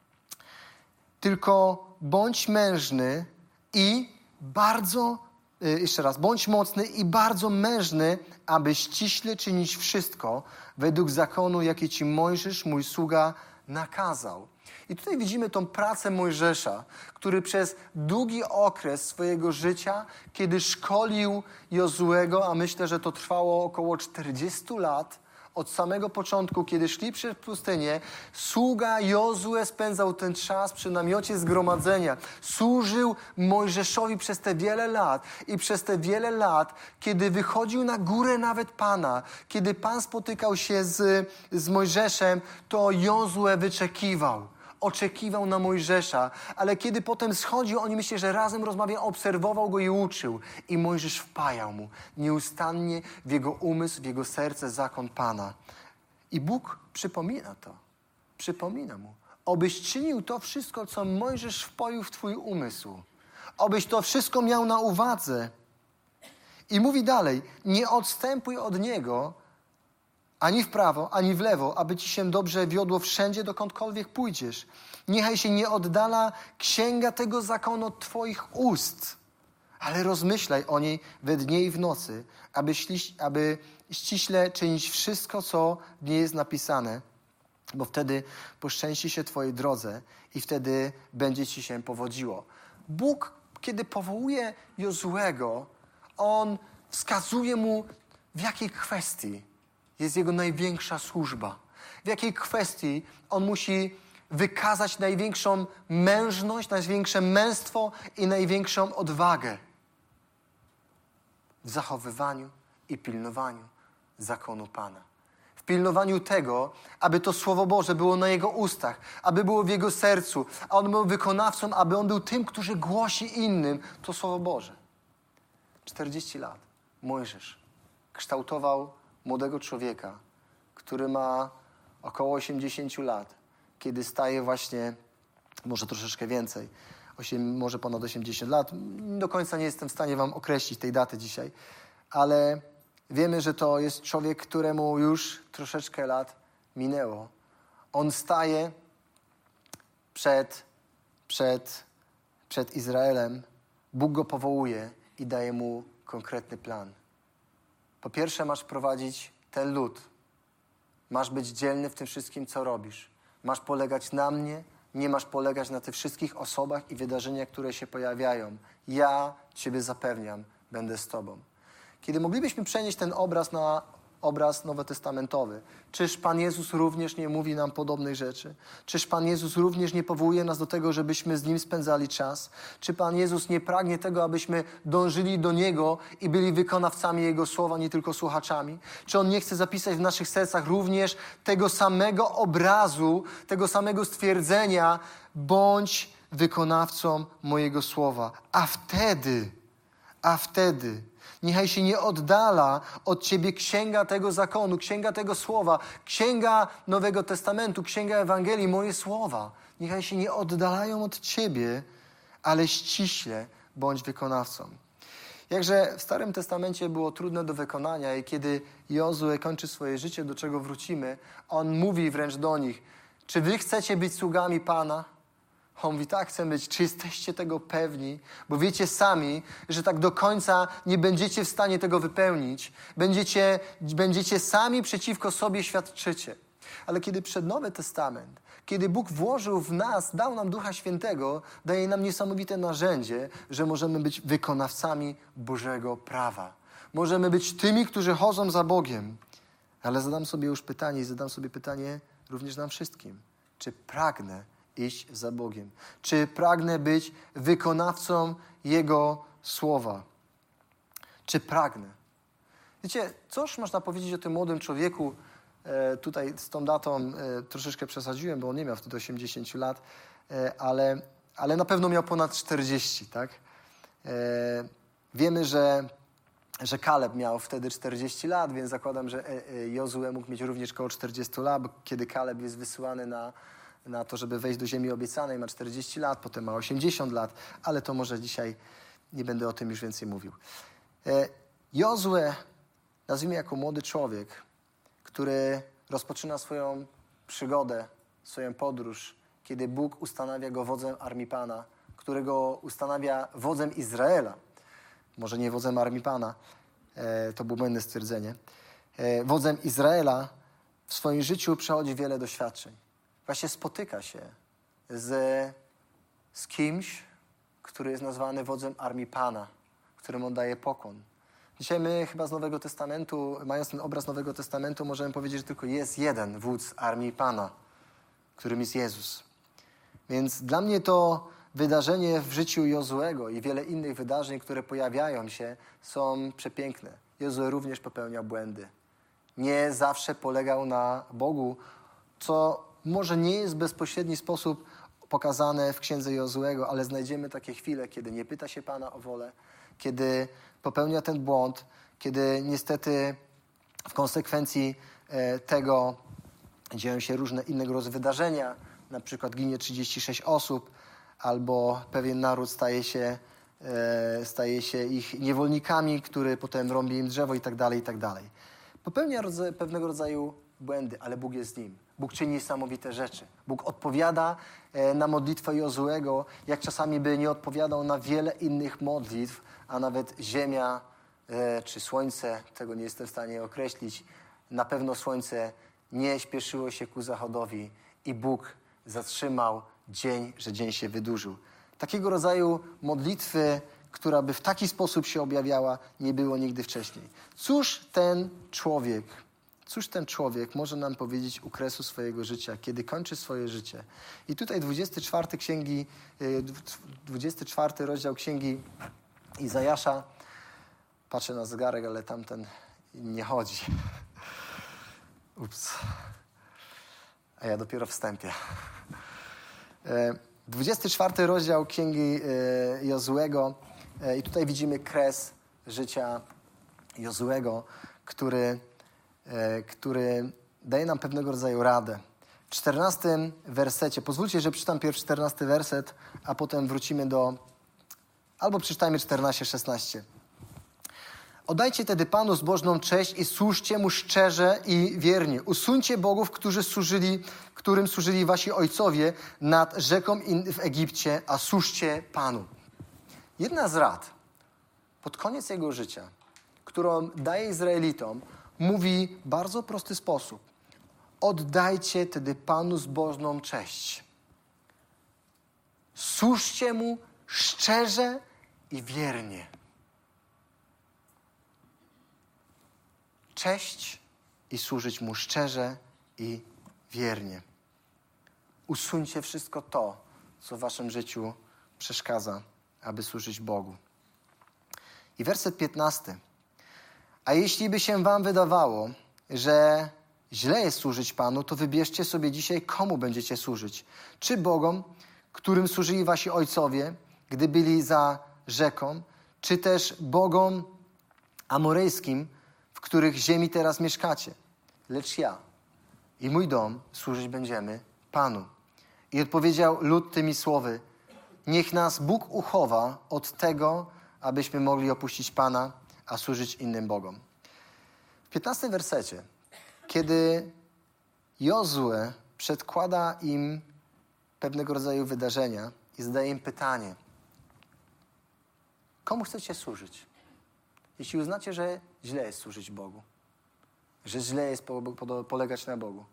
Tylko bądź mężny i bardzo, jeszcze raz, bądź mocny i bardzo mężny, aby ściśle czynić wszystko według zakonu, jaki ci Mojżesz, mój sługa, nakazał. I tutaj widzimy tą pracę Mojżesza, który przez długi okres swojego życia, kiedy szkolił Jozuego, a myślę, że to trwało około czterdzieści lat, od samego początku, kiedy szli przez pustynię, sługa Jozue spędzał ten czas przy namiocie zgromadzenia. Służył Mojżeszowi przez te wiele lat. I przez te wiele lat, kiedy wychodził na górę nawet Pana, kiedy Pan spotykał się z, z Mojżeszem, to Jozue wyczekiwał. Oczekiwał na Mojżesza, ale kiedy potem schodził, oni myśleli, że razem rozmawiał, obserwował go i uczył. I Mojżesz wpajał mu nieustannie w jego umysł, w jego serce zakon Pana. I Bóg przypomina to. Przypomina mu. Obyś czynił to wszystko, co Mojżesz wpoił w twój umysł. Obyś to wszystko miał na uwadze. I mówi dalej, nie odstępuj od niego, ani w prawo, ani w lewo, aby ci się dobrze wiodło wszędzie, dokądkolwiek pójdziesz. Niechaj się nie oddala księga tego zakonu od twoich ust, ale rozmyślaj o niej we dnie i w nocy, aby, śliś, aby ściśle czynić wszystko, co w niej jest napisane, bo wtedy poszczęści się twojej drodze i wtedy będzie ci się powodziło. Bóg, kiedy powołuje Jozuego, On wskazuje mu, w jakiej kwestii jest jego największa służba. W jakiej kwestii on musi wykazać największą mężność, największe męstwo i największą odwagę w zachowywaniu i pilnowaniu zakonu Pana. W pilnowaniu tego, aby to Słowo Boże było na jego ustach, aby było w jego sercu, a on był wykonawcą, aby on był tym, który głosi innym to Słowo Boże. czterdzieści lat Mojżesz kształtował młodego człowieka, który ma około osiemdziesiąt lat, kiedy staje właśnie, może troszeczkę więcej, osiem, może ponad osiemdziesiąt lat. Do końca nie jestem w stanie wam określić tej daty dzisiaj, ale wiemy, że to jest człowiek, któremu już troszeczkę lat minęło. On staje przed, przed, przed Izraelem. Bóg go powołuje i daje mu konkretny plan. Po pierwsze, masz prowadzić ten lud. Masz być dzielny w tym wszystkim, co robisz. Masz polegać na mnie, nie masz polegać na tych wszystkich osobach i wydarzeniach, które się pojawiają. Ja ciebie zapewniam, będę z tobą. Kiedy moglibyśmy przenieść ten obraz na obraz nowotestamentowy, czyż Pan Jezus również nie mówi nam podobnych rzeczy? Czyż Pan Jezus również nie powołuje nas do tego, żebyśmy z Nim spędzali czas? Czy Pan Jezus nie pragnie tego, abyśmy dążyli do Niego i byli wykonawcami Jego słowa, nie tylko słuchaczami? Czy On nie chce zapisać w naszych sercach również tego samego obrazu, tego samego stwierdzenia, bądź wykonawcą mojego słowa? A wtedy, a wtedy niechaj się nie oddala od ciebie księga tego zakonu, księga tego słowa, księga Nowego Testamentu, księga Ewangelii, moje słowa. Niechaj się nie oddalają od ciebie, ale ściśle bądź wykonawcą. Jakże w Starym Testamencie było trudne do wykonania i kiedy Jozue kończy swoje życie, do czego wrócimy, on mówi wręcz do nich, czy wy chcecie być sługami Pana? On mówi, tak, chcę być. Czy jesteście tego pewni? Bo wiecie sami, że tak do końca nie będziecie w stanie tego wypełnić. Będziecie, będziecie sami przeciwko sobie świadczycie. Ale kiedy przed Nowy Testament, kiedy Bóg włożył w nas, dał nam Ducha Świętego, daje nam niesamowite narzędzie, że możemy być wykonawcami Bożego prawa. Możemy być tymi, którzy chodzą za Bogiem. Ale zadam sobie już pytanie i zadam sobie pytanie również nam wszystkim. Czy pragnę iść za Bogiem? Czy pragnę być wykonawcą Jego słowa? Czy pragnę? Wiecie, cóż można powiedzieć o tym młodym człowieku? E, tutaj z tą datą e, troszeczkę przesadziłem, bo on nie miał wtedy osiemdziesiąt lat, e, ale, ale na pewno miał ponad czterdzieści, tak? E, wiemy, że, że Kaleb miał wtedy czterdzieści lat, więc zakładam, że e, e, Jozue mógł mieć również około czterdzieści lat, bo kiedy Kaleb jest wysyłany na, na to, żeby wejść do ziemi obiecanej, ma czterdzieści lat, potem ma osiemdziesiąt lat, ale to może dzisiaj nie będę o tym już więcej mówił. E, Jozue, nazwijmy jako młody człowiek, który rozpoczyna swoją przygodę, swoją podróż, kiedy Bóg ustanawia go wodzem armii Pana, którego ustanawia wodzem Izraela. Może nie wodzem armii Pana, e, to było błędne stwierdzenie. E, wodzem Izraela w swoim życiu przechodzi wiele doświadczeń. Właśnie spotyka się z, z kimś, który jest nazwany wodzem armii Pana, któremu on daje pokłon. Dzisiaj my chyba z Nowego Testamentu, mając ten obraz Nowego Testamentu, możemy powiedzieć, że tylko jest jeden wódz armii Pana, którym jest Jezus. Więc dla mnie to wydarzenie w życiu Jozuego i wiele innych wydarzeń, które pojawiają się, są przepiękne. Jozue również popełniał błędy. Nie zawsze polegał na Bogu, co może nie jest w bezpośredni sposób pokazane w księdze Jozuego, ale znajdziemy takie chwile, kiedy nie pyta się Pana o wolę, kiedy popełnia ten błąd, kiedy niestety w konsekwencji e, tego dzieją się różne innego rodzaju wydarzenia, na przykład ginie trzydzieści sześć osób, albo pewien naród staje się, e, staje się ich niewolnikami, który potem rąbie im drzewo i tak dalej, i tak dalej. Popełnia rodza- pewnego rodzaju błędy, ale Bóg jest z nim. Bóg czyni niesamowite rzeczy. Bóg odpowiada e, na modlitwę Jozuego, jak czasami by nie odpowiadał na wiele innych modlitw, a nawet ziemia e, czy słońce, tego nie jestem w stanie określić. Na pewno słońce nie śpieszyło się ku zachodowi i Bóg zatrzymał dzień, że dzień się wydłużył. Takiego rodzaju modlitwy, która by w taki sposób się objawiała, nie było nigdy wcześniej. Cóż ten człowiek, cóż ten człowiek może nam powiedzieć u kresu swojego życia, kiedy kończy swoje życie? I tutaj dwudziesty czwarty księgi, dwudziesty czwarty rozdział księgi Izajasza. Patrzę na zegarek, ale tamten nie chodzi. Ups. A ja dopiero wstępię. dwudziesty czwarty rozdział księgi Jozuego. I tutaj widzimy kres życia Jozuego, który, który daje nam pewnego rodzaju radę. W czternastym wersecie, pozwólcie, że przeczytam pierw czternasty werset, a potem wrócimy do, albo przeczytajmy czternaście szesnaście. Oddajcie tedy Panu zbożną cześć i służcie Mu szczerze i wiernie. Usuńcie bogów, którzy służyli, którym służyli wasi ojcowie nad rzeką w Egipcie, a służcie Panu. Jedna z rad pod koniec jego życia, którą daje Izraelitom, mówi w bardzo prosty sposób. Oddajcie tedy Panu zbożną cześć. Służcie Mu szczerze i wiernie. Cześć i służyć Mu szczerze i wiernie. Usuńcie wszystko to, co w waszym życiu przeszkadza, aby służyć Bogu. I werset piętnasty. A jeśli by się wam wydawało, że źle jest służyć Panu, to wybierzcie sobie dzisiaj, komu będziecie służyć. Czy Bogom, którym służyli wasi ojcowie, gdy byli za rzeką, czy też Bogom amorejskim, w których ziemi teraz mieszkacie. Lecz ja i mój dom służyć będziemy Panu. I odpowiedział lud tymi słowy. Niech nas Bóg uchowa od tego, abyśmy mogli opuścić Pana, a służyć innym Bogom. W piętnastym wersecie, kiedy Jozue przedkłada im pewnego rodzaju wydarzenia i zadaje im pytanie. Komu chcecie służyć? Jeśli uznacie, że źle jest służyć Bogu, że źle jest po, po, polegać na Bogu,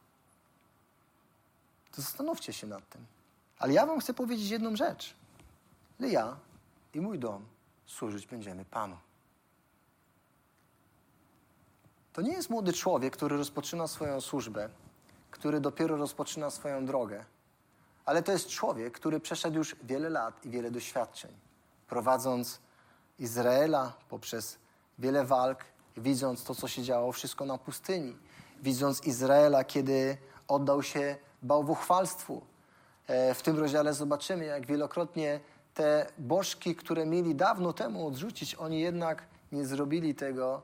to zastanówcie się nad tym. Ale ja wam chcę powiedzieć jedną rzecz. Że ja i mój dom służyć będziemy Panu. To nie jest młody człowiek, który rozpoczyna swoją służbę, który dopiero rozpoczyna swoją drogę, ale to jest człowiek, który przeszedł już wiele lat i wiele doświadczeń, prowadząc Izraela poprzez wiele walk, widząc to, co się działo wszystko na pustyni, widząc Izraela, kiedy oddał się bałwochwalstwu, W tym rozdziale zobaczymy, jak wielokrotnie te bożki, które mieli dawno temu odrzucić, oni jednak nie zrobili tego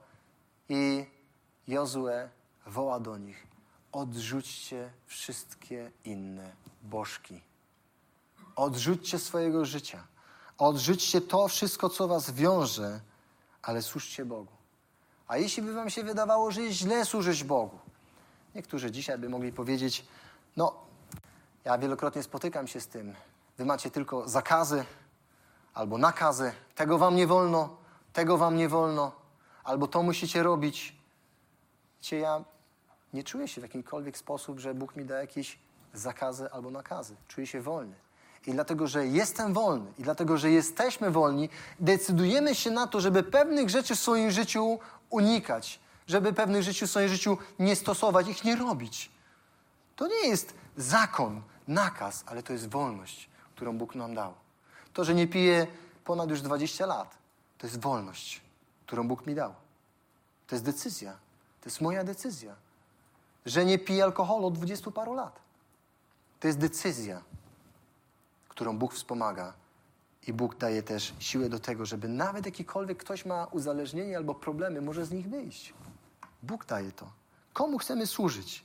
i Jozue woła do nich: odrzućcie wszystkie inne bożki. Odrzućcie swojego życia. Odrzućcie to wszystko, co was wiąże, ale służcie Bogu. A jeśli by wam się wydawało, że jest źle służyć Bogu, niektórzy dzisiaj by mogli powiedzieć: no, ja wielokrotnie spotykam się z tym. Wy macie tylko zakazy albo nakazy. Tego wam nie wolno, tego wam nie wolno, albo to musicie robić. Wiecie, ja nie czuję się w jakimkolwiek sposób, że Bóg mi da jakieś zakazy albo nakazy. Czuję się wolny. I dlatego, że jestem wolny i dlatego, że jesteśmy wolni, decydujemy się na to, żeby pewnych rzeczy w swoim życiu unikać, żeby pewnych rzeczy w swoim życiu nie stosować, ich nie robić. To nie jest zakon, nakaz, ale to jest wolność, którą Bóg nam dał. To, że nie piję ponad już dwadzieścia lat, to jest wolność, którą Bóg mi dał. To jest decyzja. To jest moja decyzja. Że nie piję alkoholu od dwudziestu paru lat. To jest decyzja, którą Bóg wspomaga. I Bóg daje też siłę do tego, żeby nawet jakikolwiek ktoś ma uzależnienie albo problemy, może z nich wyjść. Bóg daje to. Komu chcemy służyć?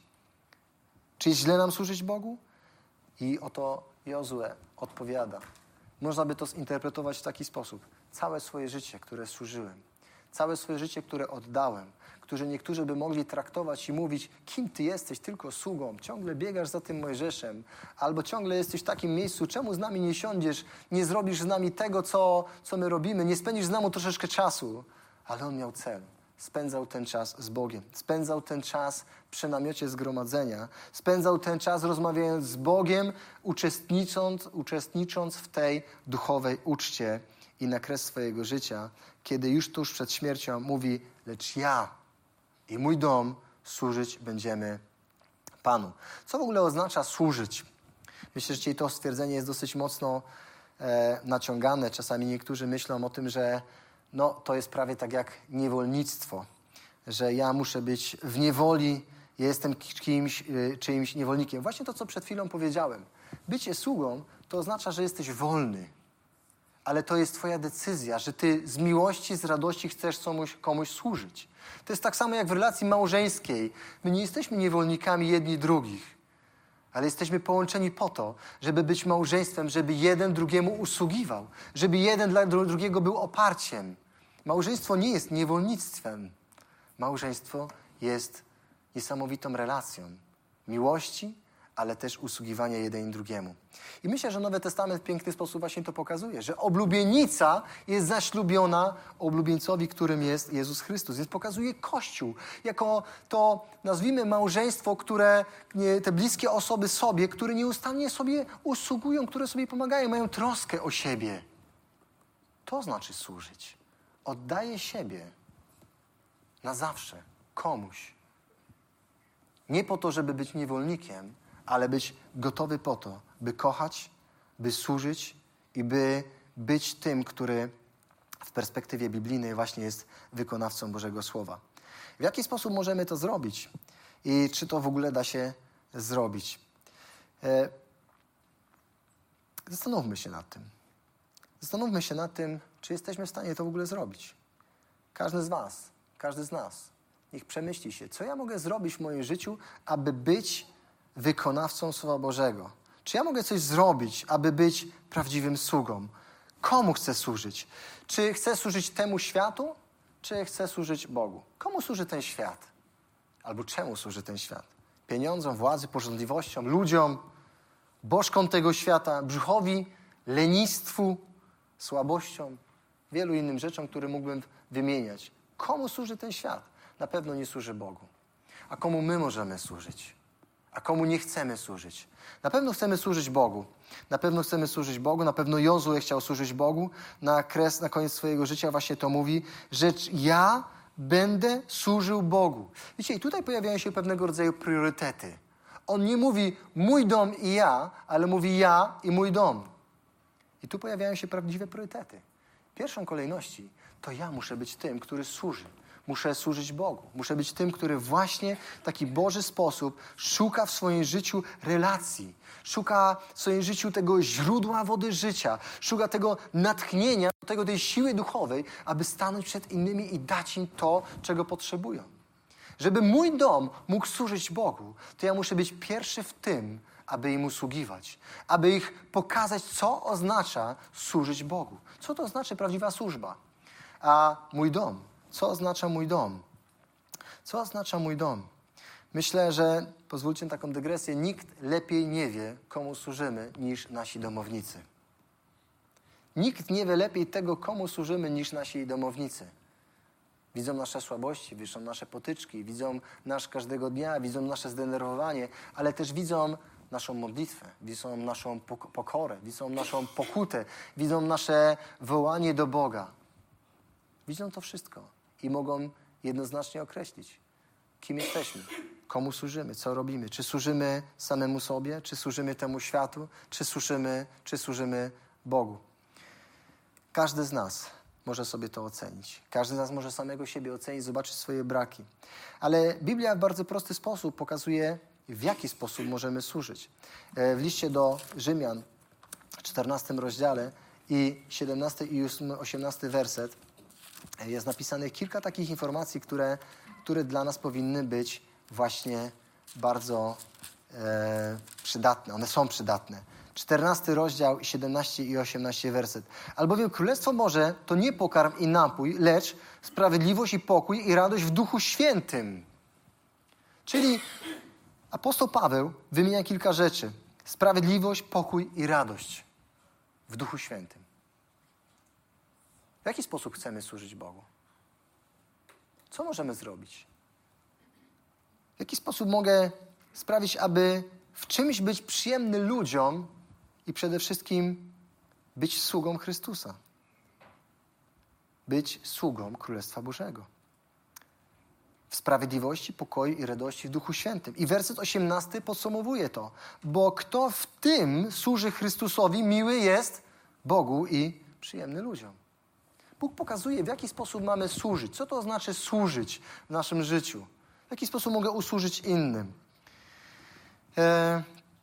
Czy jest źle nam służyć Bogu? I oto Jozue odpowiada. Można by to zinterpretować w taki sposób. Całe swoje życie, które służyłem, całe swoje życie, które oddałem, które niektórzy by mogli traktować i mówić: kim ty jesteś, tylko sługą, ciągle biegasz za tym Mojżeszem, albo ciągle jesteś w takim miejscu, czemu z nami nie siądziesz, nie zrobisz z nami tego, co, co my robimy, nie spędzisz z nami troszeczkę czasu. Ale on miał cel. Spędzał ten czas z Bogiem. Spędzał ten czas przy namiocie zgromadzenia. Spędzał ten czas rozmawiając z Bogiem, uczestnicząc, uczestnicząc w tej duchowej uczcie. I na kres swojego życia, kiedy już tuż przed śmiercią mówi: lecz ja i mój dom służyć będziemy Panu. Co w ogóle oznacza służyć? Myślę, że dzisiaj to stwierdzenie jest dosyć mocno e, naciągane. Czasami niektórzy myślą o tym, że no, to jest prawie tak jak niewolnictwo. Że ja muszę być w niewoli, ja jestem kimś, y, czyimś niewolnikiem. Właśnie to, co przed chwilą powiedziałem. Bycie sługą to oznacza, że jesteś wolny. Ale to jest twoja decyzja, że ty z miłości, z radości chcesz komuś, komuś służyć. To jest tak samo jak w relacji małżeńskiej. My nie jesteśmy niewolnikami jedni drugich, ale jesteśmy połączeni po to, żeby być małżeństwem, żeby jeden drugiemu usługiwał, żeby jeden dla drugiego był oparciem. Małżeństwo nie jest niewolnictwem. Małżeństwo jest niesamowitą relacją miłości, ale też usługiwania jeden drugiemu. I myślę, że Nowy Testament w piękny sposób właśnie to pokazuje, że oblubienica jest zaślubiona oblubieńcowi, którym jest Jezus Chrystus. Więc pokazuje Kościół jako to, nazwijmy, małżeństwo, które nie, te bliskie osoby sobie, które nieustannie sobie usługują, które sobie pomagają, mają troskę o siebie. To znaczy służyć. Oddaję siebie na zawsze komuś. Nie po to, żeby być niewolnikiem, ale być gotowy po to, by kochać, by służyć i by być tym, który w perspektywie biblijnej właśnie jest wykonawcą Bożego Słowa. W jaki sposób możemy to zrobić? I czy to w ogóle da się zrobić? E, zastanówmy się nad tym. Zastanówmy się nad tym, czy jesteśmy w stanie to w ogóle zrobić. Każdy z was, każdy z nas. Niech przemyśli się, co ja mogę zrobić w moim życiu, aby być wykonawcą Słowa Bożego. Czy ja mogę coś zrobić, aby być prawdziwym sługą? Komu chcę służyć? Czy chcę służyć temu światu, czy chcę służyć Bogu? Komu służy ten świat? Albo czemu służy ten świat? Pieniądzom, władzy, pożądliwościom, ludziom, bożkom tego świata, brzuchowi, lenistwu, słabościom, wielu innym rzeczom, które mógłbym wymieniać. Komu służy ten świat? Na pewno nie służy Bogu. A komu my możemy służyć? A komu nie chcemy służyć? Na pewno chcemy służyć Bogu. Na pewno chcemy służyć Bogu. Na pewno Jozue chciał służyć Bogu. Na kres, na koniec swojego życia właśnie to mówi, że ja będę służył Bogu. Wiecie, i tutaj pojawiają się pewnego rodzaju priorytety. On nie mówi mój dom i ja, ale mówi ja i mój dom. I tu pojawiają się prawdziwe priorytety. W pierwszą kolejności to ja muszę być tym, który służy. Muszę służyć Bogu. Muszę być tym, który właśnie w taki Boży sposób szuka w swoim życiu relacji. Szuka w swoim życiu tego źródła wody życia. Szuka tego natchnienia, tego, tej siły duchowej, aby stanąć przed innymi i dać im to, czego potrzebują. Żeby mój dom mógł służyć Bogu, to ja muszę być pierwszy w tym, aby im usługiwać. Aby ich pokazać, co oznacza służyć Bogu. Co to znaczy prawdziwa służba? A mój dom. Co oznacza mój dom? Co oznacza mój dom? Myślę, że, pozwólcie na taką dygresję, nikt lepiej nie wie, komu służymy, niż nasi domownicy. Nikt nie wie lepiej tego, komu służymy, niż nasi domownicy. Widzą nasze słabości, widzą nasze potyczki, widzą nasz każdego dnia, widzą nasze zdenerwowanie, ale też widzą naszą modlitwę, widzą naszą pokorę, widzą naszą pokutę, widzą nasze wołanie do Boga. Widzą to wszystko i mogą jednoznacznie określić, kim jesteśmy, komu służymy, co robimy. Czy służymy samemu sobie, czy służymy temu światu, czy służymy, czy służymy Bogu. Każdy z nas może sobie to ocenić. Każdy z nas może samego siebie ocenić, zobaczyć swoje braki. Ale Biblia w bardzo prosty sposób pokazuje, w jaki sposób możemy służyć. W liście do Rzymian, w czternastym rozdziale i siedemnasty i osiemnasty werset jest napisanych kilka takich informacji, które, które dla nas powinny być właśnie bardzo e, przydatne. One są przydatne. czternasty rozdział, siedemnasty i osiemnasty werset. Albowiem Królestwo Boże to nie pokarm i napój, lecz sprawiedliwość i pokój i radość w Duchu Świętym. Czyli apostoł Paweł wymienia kilka rzeczy. Sprawiedliwość, pokój i radość w Duchu Świętym. W jaki sposób chcemy służyć Bogu? Co możemy zrobić? W jaki sposób mogę sprawić, aby w czymś być przyjemny ludziom i przede wszystkim być sługą Chrystusa? Być sługą Królestwa Bożego. W sprawiedliwości, pokoju i radości w Duchu Świętym. I werset osiemnasty podsumowuje to. Bo kto w tym służy Chrystusowi, miły jest Bogu i przyjemny ludziom. Bóg pokazuje, w jaki sposób mamy służyć. Co to znaczy służyć w naszym życiu? W jaki sposób mogę usłużyć innym? E...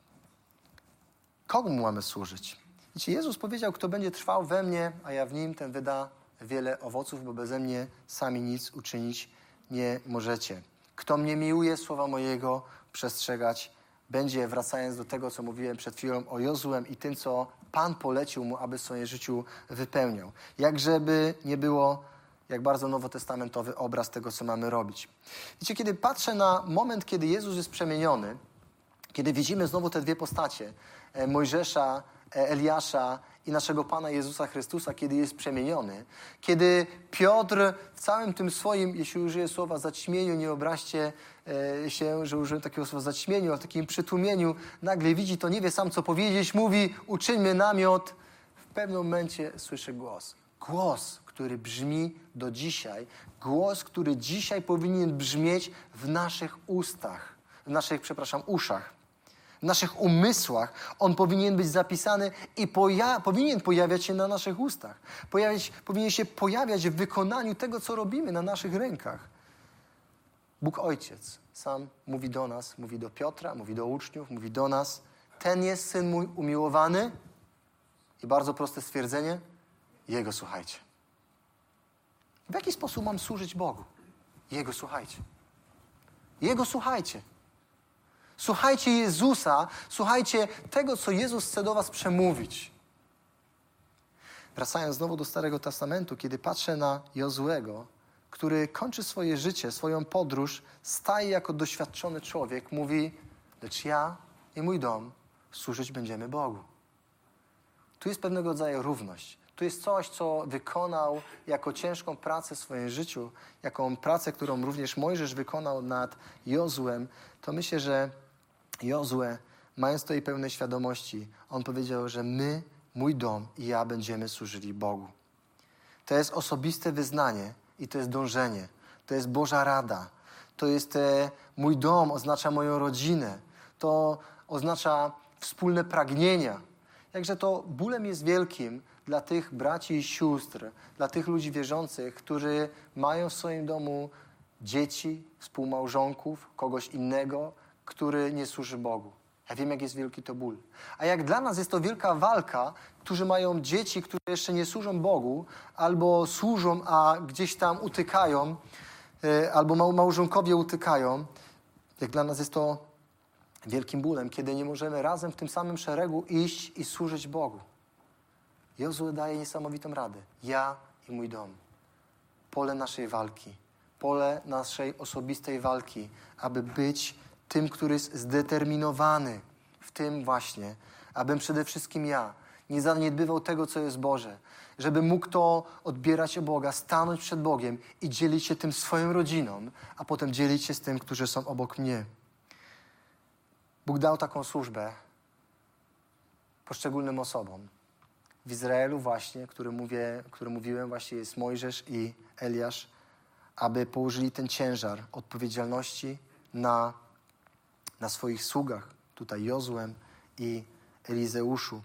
Komu mamy służyć? Wiecie, Jezus powiedział, kto będzie trwał we mnie, a ja w nim, ten wyda wiele owoców, bo beze mnie sami nic uczynić nie możecie. Kto mnie miłuje, słowa mojego przestrzegać będzie, wracając do tego, co mówiłem przed chwilą o Jozuem i tym, co Pan polecił mu, aby w swoim życiu wypełniał. Jak żeby nie było, jak bardzo nowotestamentowy obraz tego, co mamy robić. Wiecie, kiedy patrzę na moment, kiedy Jezus jest przemieniony, kiedy widzimy znowu te dwie postacie, Mojżesza, Eliasza i naszego Pana Jezusa Chrystusa, kiedy jest przemieniony, kiedy Piotr w całym tym swoim, jeśli użyję słowa zaćmieniu, nie obraźcie się, że użyłem takiego słowa zaćmieniu, ale takim przytłumieniu, nagle widzi to, nie wie sam co powiedzieć, mówi, uczyńmy namiot. W pewnym momencie słyszy głos. Głos, który brzmi do dzisiaj. Głos, który dzisiaj powinien brzmieć w naszych ustach, w naszych, przepraszam, uszach. W naszych umysłach on powinien być zapisany i poja- powinien pojawiać się na naszych ustach. Pojawiać, powinien się pojawiać w wykonaniu tego, co robimy na naszych rękach. Bóg Ojciec sam mówi do nas, mówi do Piotra, mówi do uczniów, mówi do nas. Ten jest Syn mój umiłowany i bardzo proste stwierdzenie, Jego słuchajcie. W jaki sposób mam służyć Bogu? Jego słuchajcie. Jego słuchajcie. Słuchajcie Jezusa, słuchajcie tego, co Jezus chce do was przemówić. Wracając znowu do Starego Testamentu, kiedy patrzę na Jozuego, który kończy swoje życie, swoją podróż, staje jako doświadczony człowiek, mówi, lecz ja i mój dom służyć będziemy Bogu. Tu jest pewnego rodzaju równość. Tu jest coś, co wykonał jako ciężką pracę w swoim życiu, jaką pracę, którą również Mojżesz wykonał nad Jozuem, to myślę, że Jozue, mając tej pełnej świadomości, on powiedział, że my, mój dom i ja będziemy służyli Bogu. To jest osobiste wyznanie i to jest dążenie. To jest Boża rada. To jest e, mój dom, oznacza moją rodzinę. To oznacza wspólne pragnienia. jakże to bólem jest wielkim dla tych braci i sióstr, dla tych ludzi wierzących, którzy mają w swoim domu dzieci, współmałżonków, kogoś innego, który nie służy Bogu. Ja wiem, jak jest wielki to ból. A jak dla nas jest to wielka walka, którzy mają dzieci, które jeszcze nie służą Bogu, albo służą, a gdzieś tam utykają, albo małżonkowie utykają. Jak dla nas jest to wielkim bólem, kiedy nie możemy razem w tym samym szeregu iść i służyć Bogu. Jozue daje niesamowitą radę. Ja i mój dom. Pole naszej walki. Pole naszej osobistej walki, aby być tym, który jest zdeterminowany w tym właśnie, abym przede wszystkim ja nie zaniedbywał tego, co jest Boże, żebym mógł to odbierać od Boga, stanąć przed Bogiem i dzielić się tym swoją rodziną, a potem dzielić się z tym, którzy są obok mnie. Bóg dał taką służbę poszczególnym osobom. W Izraelu właśnie, który, mówię, który mówiłem, właśnie jest Mojżesz i Eliasz, aby położyli ten ciężar odpowiedzialności na, na swoich sługach, tutaj Jozuem i Elizeuszu.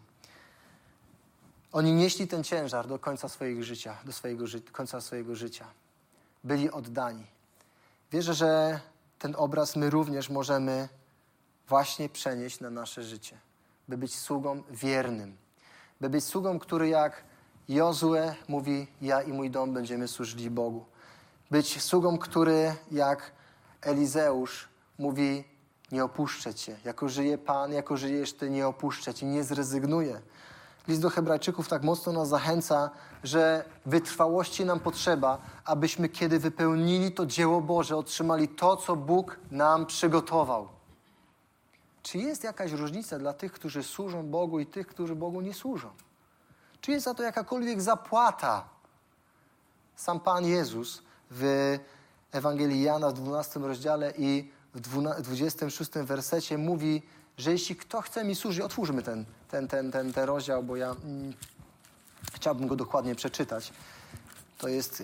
Oni nieśli ten ciężar do końca swojego życia, do swojego ży- końca swojego życia. Byli oddani. Wierzę, że ten obraz my również możemy właśnie przenieść na nasze życie. By być sługą wiernym. By być sługą, który jak Jozue mówi, ja i mój dom będziemy służyli Bogu. Być sługą, który jak Elizeusz mówi, nie opuszczę Cię. Jako żyje Pan, jako żyjesz Ty, nie opuszczę Cię, nie zrezygnuję. List do Hebrajczyków tak mocno nas zachęca, że wytrwałości nam potrzeba, abyśmy kiedy wypełnili to dzieło Boże, otrzymali to, co Bóg nam przygotował. Czy jest jakaś różnica dla tych, którzy służą Bogu i tych, którzy Bogu nie służą? Czy jest za to jakakolwiek zapłata? Sam Pan Jezus w Ewangelii Jana w dwunastym rozdziale i w dwudziestym szóstym wersecie mówi, że jeśli kto chce mi służyć, otwórzmy ten, ten, ten, ten, ten rozdział, bo ja mm, chciałbym go dokładnie przeczytać. To jest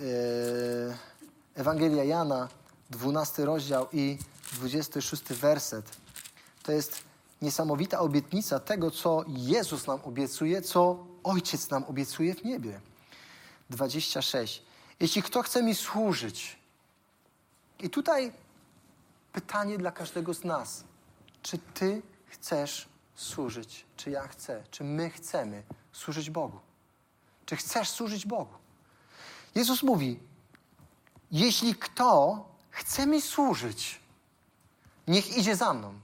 e, Ewangelia Jana, dwunasty rozdział i dwudziesty szósty werset. To jest niesamowita obietnica tego, co Jezus nam obiecuje, co Ojciec nam obiecuje w niebie. dwadzieścia sześć. Jeśli kto chce mi służyć. I tutaj pytanie dla każdego z nas. Czy ty chcesz służyć? Czy ja chcę? Czy my chcemy służyć Bogu? Czy chcesz służyć Bogu? Jezus mówi, jeśli kto chce mi służyć, niech idzie za mną.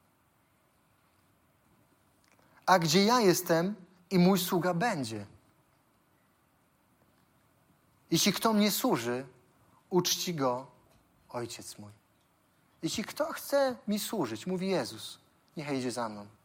A gdzie ja jestem i mój sługa będzie. Jeśli kto mnie służy, uczci go Ojciec mój. Jeśli kto chce mi służyć, mówi Jezus, niech idzie za mną.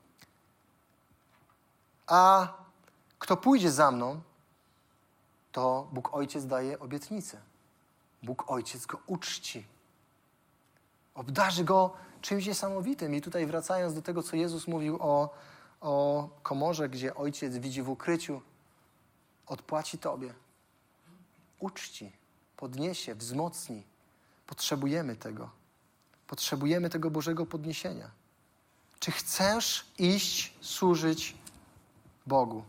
A kto pójdzie za mną, to Bóg Ojciec daje obietnicę. Bóg Ojciec go uczci. Obdarzy go czymś niesamowitym. I tutaj wracając do tego, co Jezus mówił o, o komorze, gdzie Ojciec widzi w ukryciu, odpłaci tobie. Uczci, podniesie, wzmocni. Potrzebujemy tego. Potrzebujemy tego Bożego podniesienia. Czy chcesz iść służyć Bogu?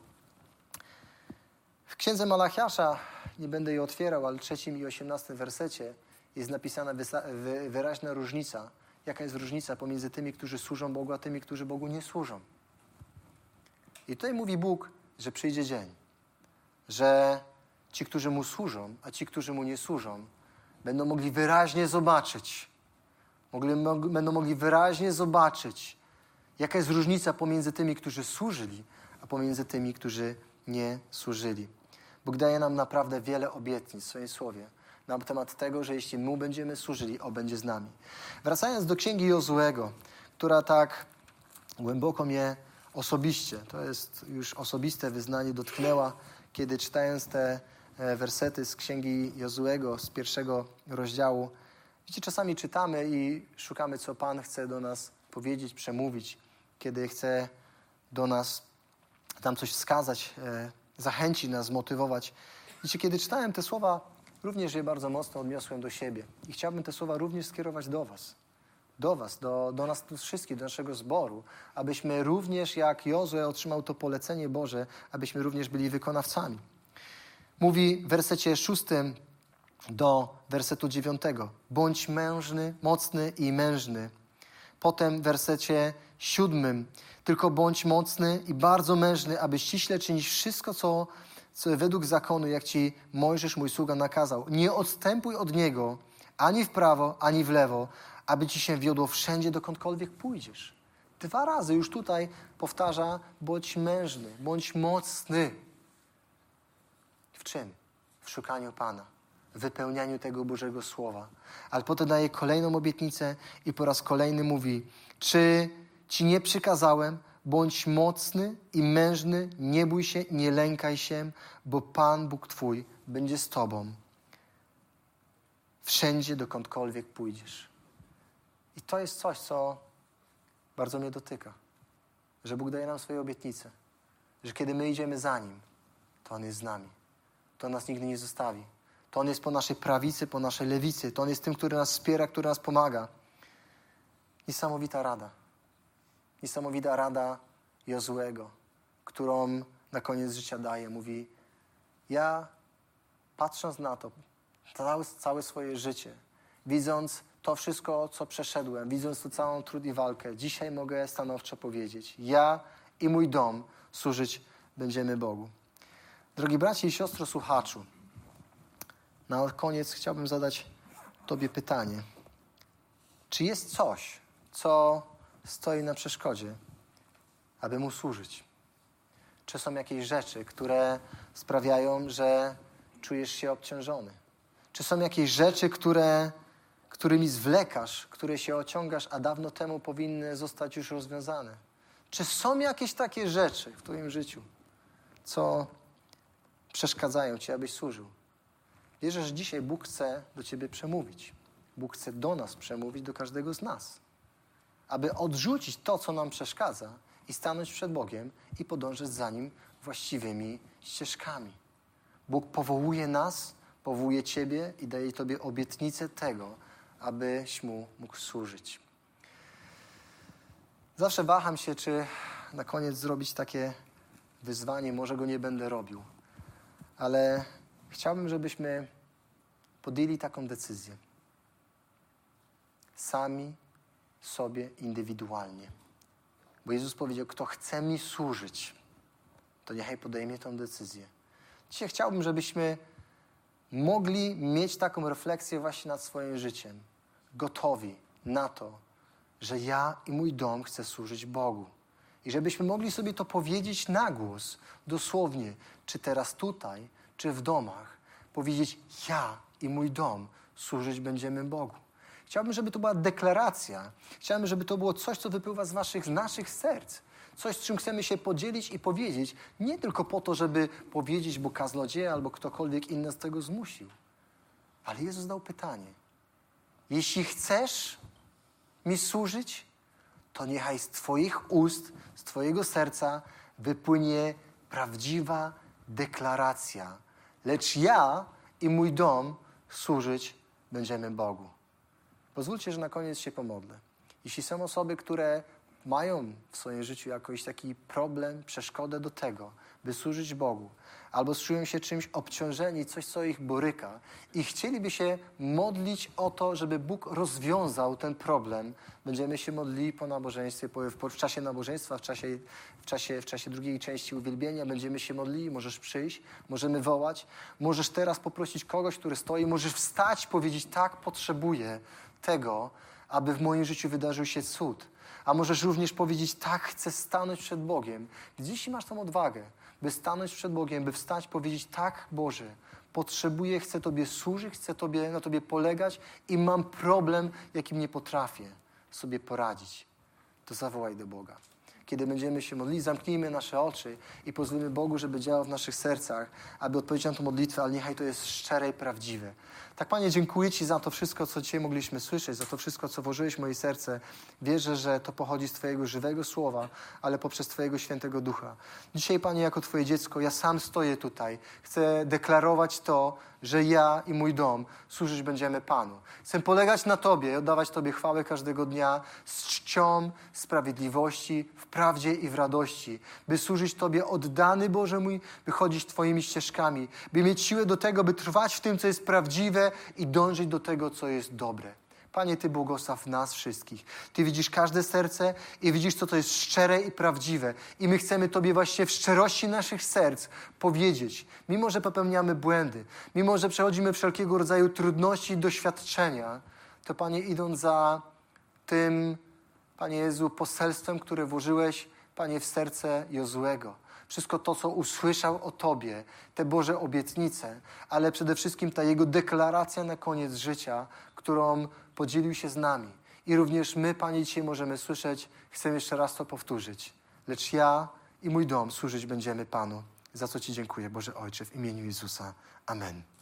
W księdze Malachiasza, nie będę jej otwierał, ale w trzecim i osiemnastym wersecie jest napisana wyraźna różnica. Jaka jest różnica pomiędzy tymi, którzy służą Bogu, a tymi, którzy Bogu nie służą. I tutaj mówi Bóg, że przyjdzie dzień, że ci, którzy Mu służą, a ci, którzy Mu nie służą, będą mogli wyraźnie zobaczyć, mogli, mog, będą mogli wyraźnie zobaczyć, jaka jest różnica pomiędzy tymi, którzy służyli, a pomiędzy tymi, którzy nie służyli. Bóg daje nam naprawdę wiele obietnic w swoim słowie na temat tego, że jeśli Mu będziemy służyli, On będzie z nami. Wracając do Księgi Jozuego, która tak głęboko mnie osobiście, to jest już osobiste wyznanie, dotknęła, kiedy czytając te wersety z Księgi Jozuego, z pierwszego rozdziału. Wiecie, czasami czytamy i szukamy, co Pan chce do nas powiedzieć, przemówić, kiedy chce do nas tam coś wskazać, e, zachęcić nas, zmotywować. Wiecie, kiedy czytałem te słowa, również je bardzo mocno odniosłem do siebie. I chciałbym te słowa również skierować do was. do was, do, do nas wszystkich, do naszego zboru, abyśmy również, jak Jozue otrzymał to polecenie Boże, abyśmy również byli wykonawcami. Mówi w wersecie szóstym do wersetu dziewiątego. Bądź mężny, mocny i mężny. Potem w wersecie siódmym. Tylko bądź mocny i bardzo mężny, aby ściśle czynić wszystko, co, co według zakonu, jak ci Mojżesz, mój sługa, nakazał. Nie odstępuj od niego ani w prawo, ani w lewo, aby ci się wiodło wszędzie, dokądkolwiek pójdziesz. Dwa razy już tutaj powtarza, bądź mężny, bądź mocny. W czym? W szukaniu Pana, w wypełnianiu tego Bożego Słowa. Ale potem daje kolejną obietnicę i po raz kolejny mówi, czy ci nie przykazałem, bądź mocny i mężny, nie bój się, nie lękaj się, bo Pan Bóg twój będzie z tobą. Wszędzie, dokądkolwiek pójdziesz. I to jest coś, co bardzo mnie dotyka. Że Bóg daje nam swoje obietnice. Że kiedy my idziemy za Nim, to On jest z nami. To nas nigdy nie zostawi. To On jest po naszej prawicy, po naszej lewicy. To On jest tym, który nas wspiera, który nas pomaga. Niesamowita rada. Niesamowita rada Jozuego, którą na koniec życia daje. Mówi, ja patrząc na to, całe, całe swoje życie, widząc to wszystko, co przeszedłem, widząc tu całą trud i walkę, dzisiaj mogę stanowczo powiedzieć, ja i mój dom służyć będziemy Bogu. Drogi bracie i siostro słuchaczu, na koniec chciałbym zadać tobie pytanie. Czy jest coś, co stoi na przeszkodzie, aby Mu służyć? Czy są jakieś rzeczy, które sprawiają, że czujesz się obciążony? Czy są jakieś rzeczy, które, którymi zwlekasz, które się ociągasz, a dawno temu powinny zostać już rozwiązane? Czy są jakieś takie rzeczy w twoim życiu, co przeszkadzają ci, abyś służył? Wierzę, że dzisiaj Bóg chce do ciebie przemówić. Bóg chce do nas przemówić, do każdego z nas. Aby odrzucić to, co nam przeszkadza i stanąć przed Bogiem i podążać za Nim właściwymi ścieżkami. Bóg powołuje nas, powołuje ciebie i daje tobie obietnicę tego, abyś Mu mógł służyć. Zawsze waham się, czy na koniec zrobić takie wyzwanie. Może go nie będę robił. Ale chciałbym, żebyśmy podjęli taką decyzję. Sami sobie indywidualnie. Bo Jezus powiedział, kto chce mi służyć, to niechaj podejmie tę decyzję. Dzisiaj chciałbym, żebyśmy mogli mieć taką refleksję właśnie nad swoim życiem. Gotowi na to, że ja i mój dom chcę służyć Bogu. I żebyśmy mogli sobie to powiedzieć na głos, dosłownie, czy teraz tutaj, czy w domach. Powiedzieć, ja i mój dom służyć będziemy Bogu. Chciałbym, żeby to była deklaracja. Chciałbym, żeby to było coś, co wypływa z waszych, z naszych serc. Coś, z czym chcemy się podzielić i powiedzieć. Nie tylko po to, żeby powiedzieć, bo kaznodzieja albo ktokolwiek inny z tego zmusił. Ale Jezus dał pytanie. Jeśli chcesz mi służyć, to niechaj z twoich ust, z twojego serca wypłynie prawdziwa deklaracja. Lecz ja i mój dom służyć będziemy Bogu. Pozwólcie, że na koniec się pomodlę. Jeśli są osoby, które mają w swoim życiu jakiś taki problem, przeszkodę do tego, by służyć Bogu, albo czują się czymś obciążeni, coś, co ich boryka i chcieliby się modlić o to, żeby Bóg rozwiązał ten problem, będziemy się modlili po nabożeństwie, po, w, w czasie nabożeństwa, w czasie, w, czasie, w czasie drugiej części uwielbienia będziemy się modlili, możesz przyjść, możemy wołać, możesz teraz poprosić kogoś, który stoi, możesz wstać, powiedzieć, tak, potrzebuję tego, aby w moim życiu wydarzył się cud. A możesz również powiedzieć, tak, chcę stanąć przed Bogiem. Gdzieś masz tą odwagę, by stanąć przed Bogiem, by wstać, powiedzieć, tak, Boże, potrzebuję, chcę Tobie służyć, chcę Tobie, na Tobie polegać i mam problem, jakim nie potrafię sobie poradzić. To zawołaj do Boga. Kiedy będziemy się modlić, zamknijmy nasze oczy i pozwólmy Bogu, żeby działał w naszych sercach, aby odpowiedzieć na tę modlitwę, ale niechaj to jest szczere i prawdziwe. Tak, Panie, dziękuję Ci za to wszystko, co dzisiaj mogliśmy słyszeć, za to wszystko, co włożyłeś w moje serce. Wierzę, że to pochodzi z Twojego żywego słowa, ale poprzez Twojego świętego ducha. Dzisiaj, Panie, jako Twoje dziecko, ja sam stoję tutaj. Chcę deklarować to, że ja i mój dom służyć będziemy Panu. Chcę polegać na Tobie i oddawać Tobie chwałę każdego dnia z czcią, sprawiedliwości, w prawdzie i w radości, by służyć Tobie oddany, Boże mój, by chodzić Twoimi ścieżkami, by mieć siłę do tego, by trwać w tym, co jest prawdziwe i dążyć do tego, co jest dobre. Panie, Ty błogosław nas wszystkich. Ty widzisz każde serce i widzisz, co to jest szczere i prawdziwe. I my chcemy Tobie właśnie w szczerości naszych serc powiedzieć, mimo że popełniamy błędy, mimo że przechodzimy wszelkiego rodzaju trudności i doświadczenia, to Panie, idąc za tym, Panie Jezu, poselstwem, które włożyłeś, Panie, w serce Jozłego. Wszystko to, co usłyszał o Tobie, te Boże obietnice, ale przede wszystkim ta Jego deklaracja na koniec życia, którą podzielił się z nami. I również my, Panie, dzisiaj możemy słyszeć, chcę jeszcze raz to powtórzyć. Lecz ja i mój dom służyć będziemy Panu. Za co Ci dziękuję, Boże Ojcze, w imieniu Jezusa. Amen.